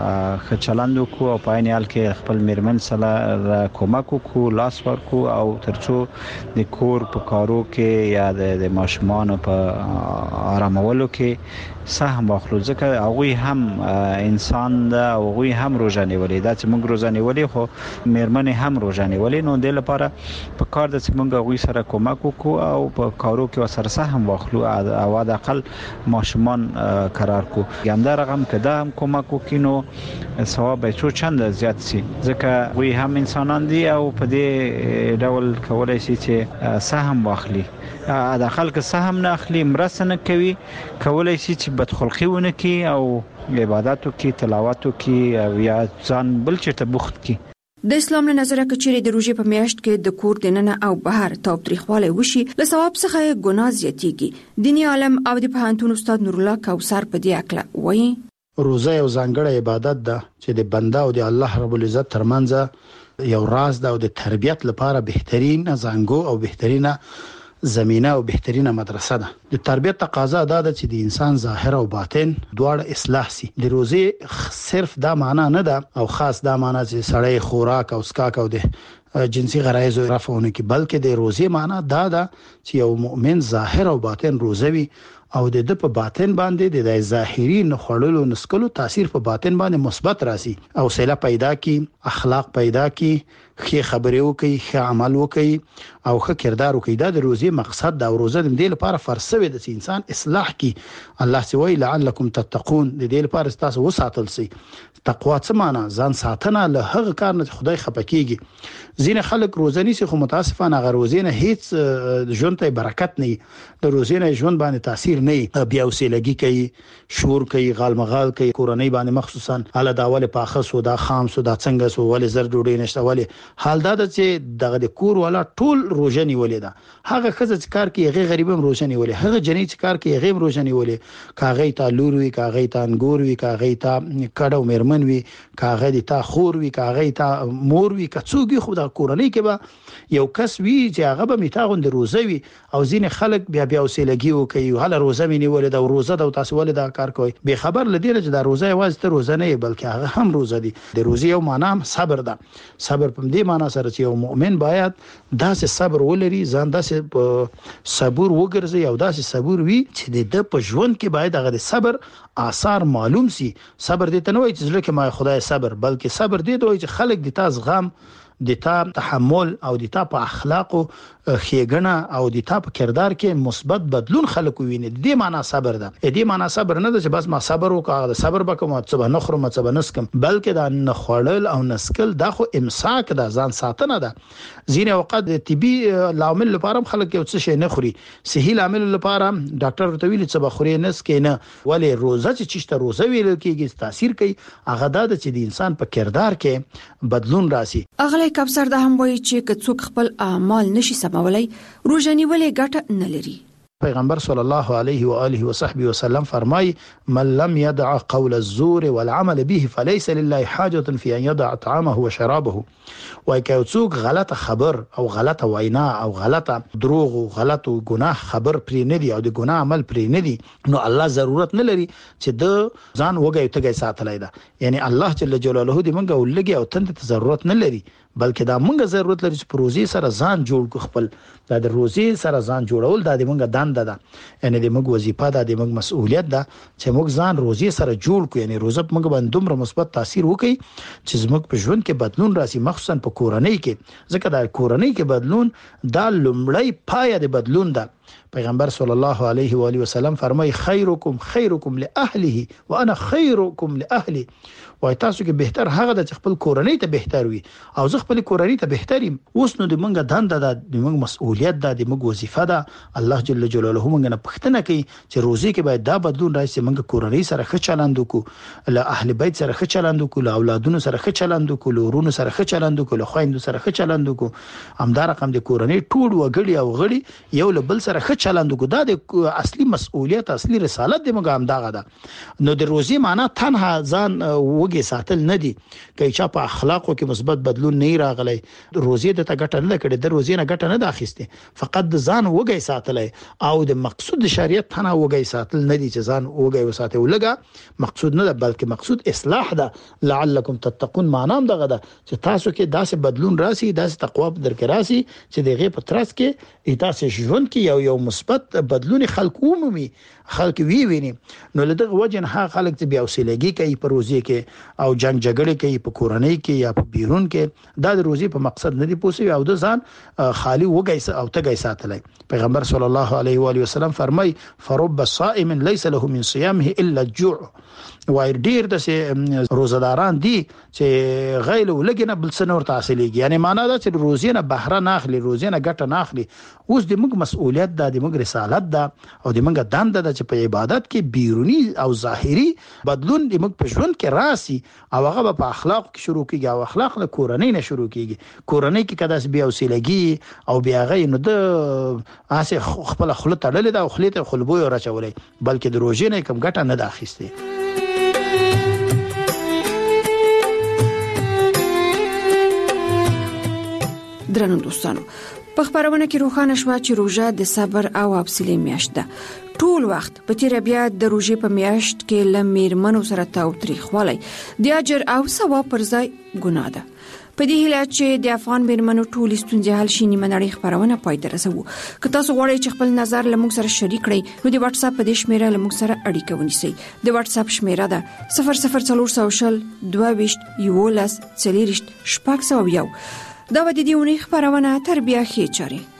ښه چلند وکړو او په عین حال کې خپل میرمن سره کومک وکړو لاس ورکړو او ترڅو د کور په کارو کې یا د ماشومان په آرامولو کې سهم واخلو ځکه هغه هم انسان دا او هغه هم روزه نیولې دا چې موږ روزه نیولې خو میرمنې هم روزه نیولې نو د لپاره په کار د چې موږ هغه سره کومک وکړو او په کارو کې سره سهم واخلو او د اقل ماشومان قرار کو ینده رقم کده هم کومک وکینو ثواب به څو چند زیات شي ځکه وی هم انسانان دي او په دې ډول کولای شي چې سهم واخلي دا خلک سهم نه اخلي مرسته نه کوي کولای شي چې بدخلقي ونه کوي او عبادتو کې تلاوتو کې یا ځان بل چیرته بوخت کی د اسلام له نظره کچېره د روزې په میاشت کې د کور دننه او بهر تاوتریخوالی وشي له ثواب څخه ګناه زیاتېږي دینی عالم او د پوهنتون استاد نور الله کوثر په دې اکله وایي روزه یو ځانګړی عبادت ده چې د بنده او د الله رب العزت ترمنځ یو راز ده او د تربيت لپاره بهترین زنګو او بهترینه زمينه او بهترینه مدرسه ده د تربيت تقاضا ده چې د انسان ظاهر او باطن دواړه اصلاح سي د روزي صرف دا معنا نه ده او خاص دا معنا چې سړی خوراک او اسکاک او د جنسي غرایز رفعونه کې بلکې د روزي معنا دا ده چې یو مؤمن ظاهر او باطن روزوي او د د په باطن باندې د ظاهري نخړلو نسکلو تاثیر په باطن باندې مثبت راسي او سیله پیدا کی اخلاق پیدا کی ښه خبرې وکي ښه عمل وکي او ښه کردار وکي دا د روزي مقصد دا روزه د دې لپاره فرضوي د انسان اصلاح کی الله سوي لعلکم تتقون د دې لپاره تاسو وساتل سي تقوا څه معنا ځان ساتنه له هغه کار نه خدای خپکیږي ځینې خلک روزنی سي خو متاسفانه غ روزینه هیڅ ژوند ته برکت نه د روزینه ژوند باندې تاثیر تاثیر نه بیا وسیلګي کوي شور کوي غالمغال کوي کورنۍ باندې مخصوصا اله داول پاخه سودا خام سودا څنګه سو ول زر ډوډۍ نشته ولې حال دا چې دغه د کور والا ټول روزنی ولې دا هغه خزه چې کار کوي هغه غریبم روزنی ولې هغه جنې چې کار کوي هغه روزنی ولې کاغې تا لور وی کاغې تا انګور وی کاغې تا کډو مرمن وی کاغې تا خور وی کاغې تا مور وی کڅوږي خو د کورنۍ کې به یو کس وی چې هغه به میتاغوند روزوي او ځین خلک بیا بیا وسیلګي وکي هله روزه مینی ولې دا روزه د تاسو ولې دا کار کوي به خبر لدی چې دا روزه یوازې ته روزه نه بلکې هغه هم روزه دي د روزي یو معنا صبر ده صبر په دې معنا سره چې یو مؤمن باید داسې صبر ولري ځان داسې صبر وګرځي او داسې صبر وي چې د په ژوند کې باید هغه د صبر آثار معلوم سي صبر دې ته نه وایي چې ځکه ما خدای صبر بلکې صبر دې ته وایي چې خلک د تاسو غم د تا تحمل او د تا په اخلاق او خېګنه او د تا په کردار کې مثبت بدلون خلک ویني د دې معنا صبر ده د دې معنا صبر نه ده چې بس ما صبر وکړم د صبر بکم او څه نه خورم څه نه سکم بلکې دا نه خړل او نسکل دا خو امساک ده ځان ساتنه ده ځینې اوقات د طبي لامل لپاره خلک یو څه شي نه خوري صحي لامل لپاره ډاکټر ته ویل چې بخوري نه سکینه ولې روزه چې چشته روزه ویل کېږي تاثیر کوي هغه دا چې د انسان په کردار کې بدلون راسي اغلی کبسر د هم وایي چې کڅوک خپل اعمال نشي سمولای روزنی ولې ګټه نه لري پیغمبر صلی الله علیه و آله و صحبه وسلم فرمای من لم يدع قول الزور والعمل به فليس لله حاجه في ان يدع طعامه وشرابه وای که څوک غلطه خبر او غلطه وینا او غلطه دروغ او غلط او ګناه خبر پرې نه دی او د ګناه عمل پرې نه دی نو الله ضرورت نه لري چې د ځان وګي ته ساتلای دا یعنی الله جل جلاله دې مونږه ولګي او تند ته ضرورت نه لري بلکې دا مونږه ضرورت لري چې پروژې سره ځان جوړ کو خپل دا د روزي سره ځان جوړول دا د مونږه دند ده یعنی د مونږ وظیفه ده د مونږ مسؤلیت ده چې مونږ ځان روزي سره جوړ کو یعنی روزه مونږ باندې دومره مثبت تاثیر وکړي چې زموږ په ژوند کې بدلون راسي مخصوصا په کورنۍ کې ځکه دا کورنۍ کې بدلون دا لومړی پایه د بدلون ده پیغمبر صلی الله علیه و آله وسلم فرمای خیرکم خیرکم لاهله وانا خیرکم لاهلی وای تاسو کې بهتر هغه د خپل کورنۍ ته بهتر وي او زه خپل کورنۍ ته بهتریم اوس نو د منګه دند ده د منګه مسؤلیت ده د منګه وظیفه ده الله جل جلاله منګه نه پښتنه کوي چې روزي کې باید دا بدلون راشي منګه کورنۍ سره ښه چلند وکړو له اهل بیت سره ښه چلند وکړو له اولادونو سره ښه چلند وکړو له ورونو سره ښه چلند وکړو له خويندو سره ښه چلند وکړو همدار رقم د کورنۍ ټول وګړي او غړي یو له بل سره ښه چلند وکړو دا د اصلي مسؤلیت اصلي رسالت د منګه همداغه ده نو د روزي معنا تنها ځان وګي ساتل نه دي کای چې په اخلاقو کې مثبت بدلون نه راغلی روزي د تا ګټه نه کړي د روزي نه ګټه نه داخسته فقط د ځان وګي ساتلای او د مقصود شریعت تنه وګي ساتل نه دي چې ځان وګي وساته ولګه مقصود نه ده بلکې مقصود اصلاح ده لعلکم تتقون معنا هم دغه ده چې تاسو کې داسې بدلون راسي داسې تقوا درک راسي چې دغه په ترڅ کې تاسو ژوند کې یو یو مثبت بدلون خلق عمومي خلک وی ویني نو لدغه وجه نه خلک چې بیا وسیلګي کوي په روزي کې او جنگ جګړه کوي په کورنۍ کې یا په بیرون کې دا د روزي په مقصد نه دی پوسي او د ځان خالی وګي او تګي ساتلای پیغمبر صلی الله علیه و آله وسلم فرمای فرب الصائم ليس له من صيامه الا الجوع وای ډیر د روزداران دي چې غیل ولګنه بل سنور تحصیلېږي یعنی معنا دا چې روزي نه بهره نه اخلي روزي نه ګټه نه اخلي اوس د موږ مسؤلیت ده د موږ رسالت ده او د موږ دند ده چې په عبادت کې بیرونی او ظاهري بدلون د موږ په ژوند کې راسي او هغه په اخلاق کې شروع کیږي او اخلاق له کورنۍ نه شروع کیږي کورنۍ کې کداس بیا وسیلګي او بیا غي نو د اسه خپل خلط تړلې ده او خلیته خلبوي راچولې بلکې د روزي نه کم ګټه نه داخسته درنو دوستانو په خبرونه کې روښانه شو چې روزه د صبر او حوصله میاشت ده ټول وخت په تیر بیا د روزې په میاشت کې لمرمنو سره تاوتریخوالی د اجر او ثواب پر ځای ګناه ده په دې هیله چې د افغان میرمنو ټول ستونزې حل شي نیمه نړۍ خبرونه پای ته رسوو که تاسو غواړئ چې خپل نظر لموږ سره شریک کړئ نو د واتس اپ په دې شمیره لموږ سره اړیکه ونیسئ د واتس اپ شمیره ده صفر صفر څلور سوشل دوه یولس څلور شپږ سو یو دا د دې ونې خبرونه تربیه خې چاري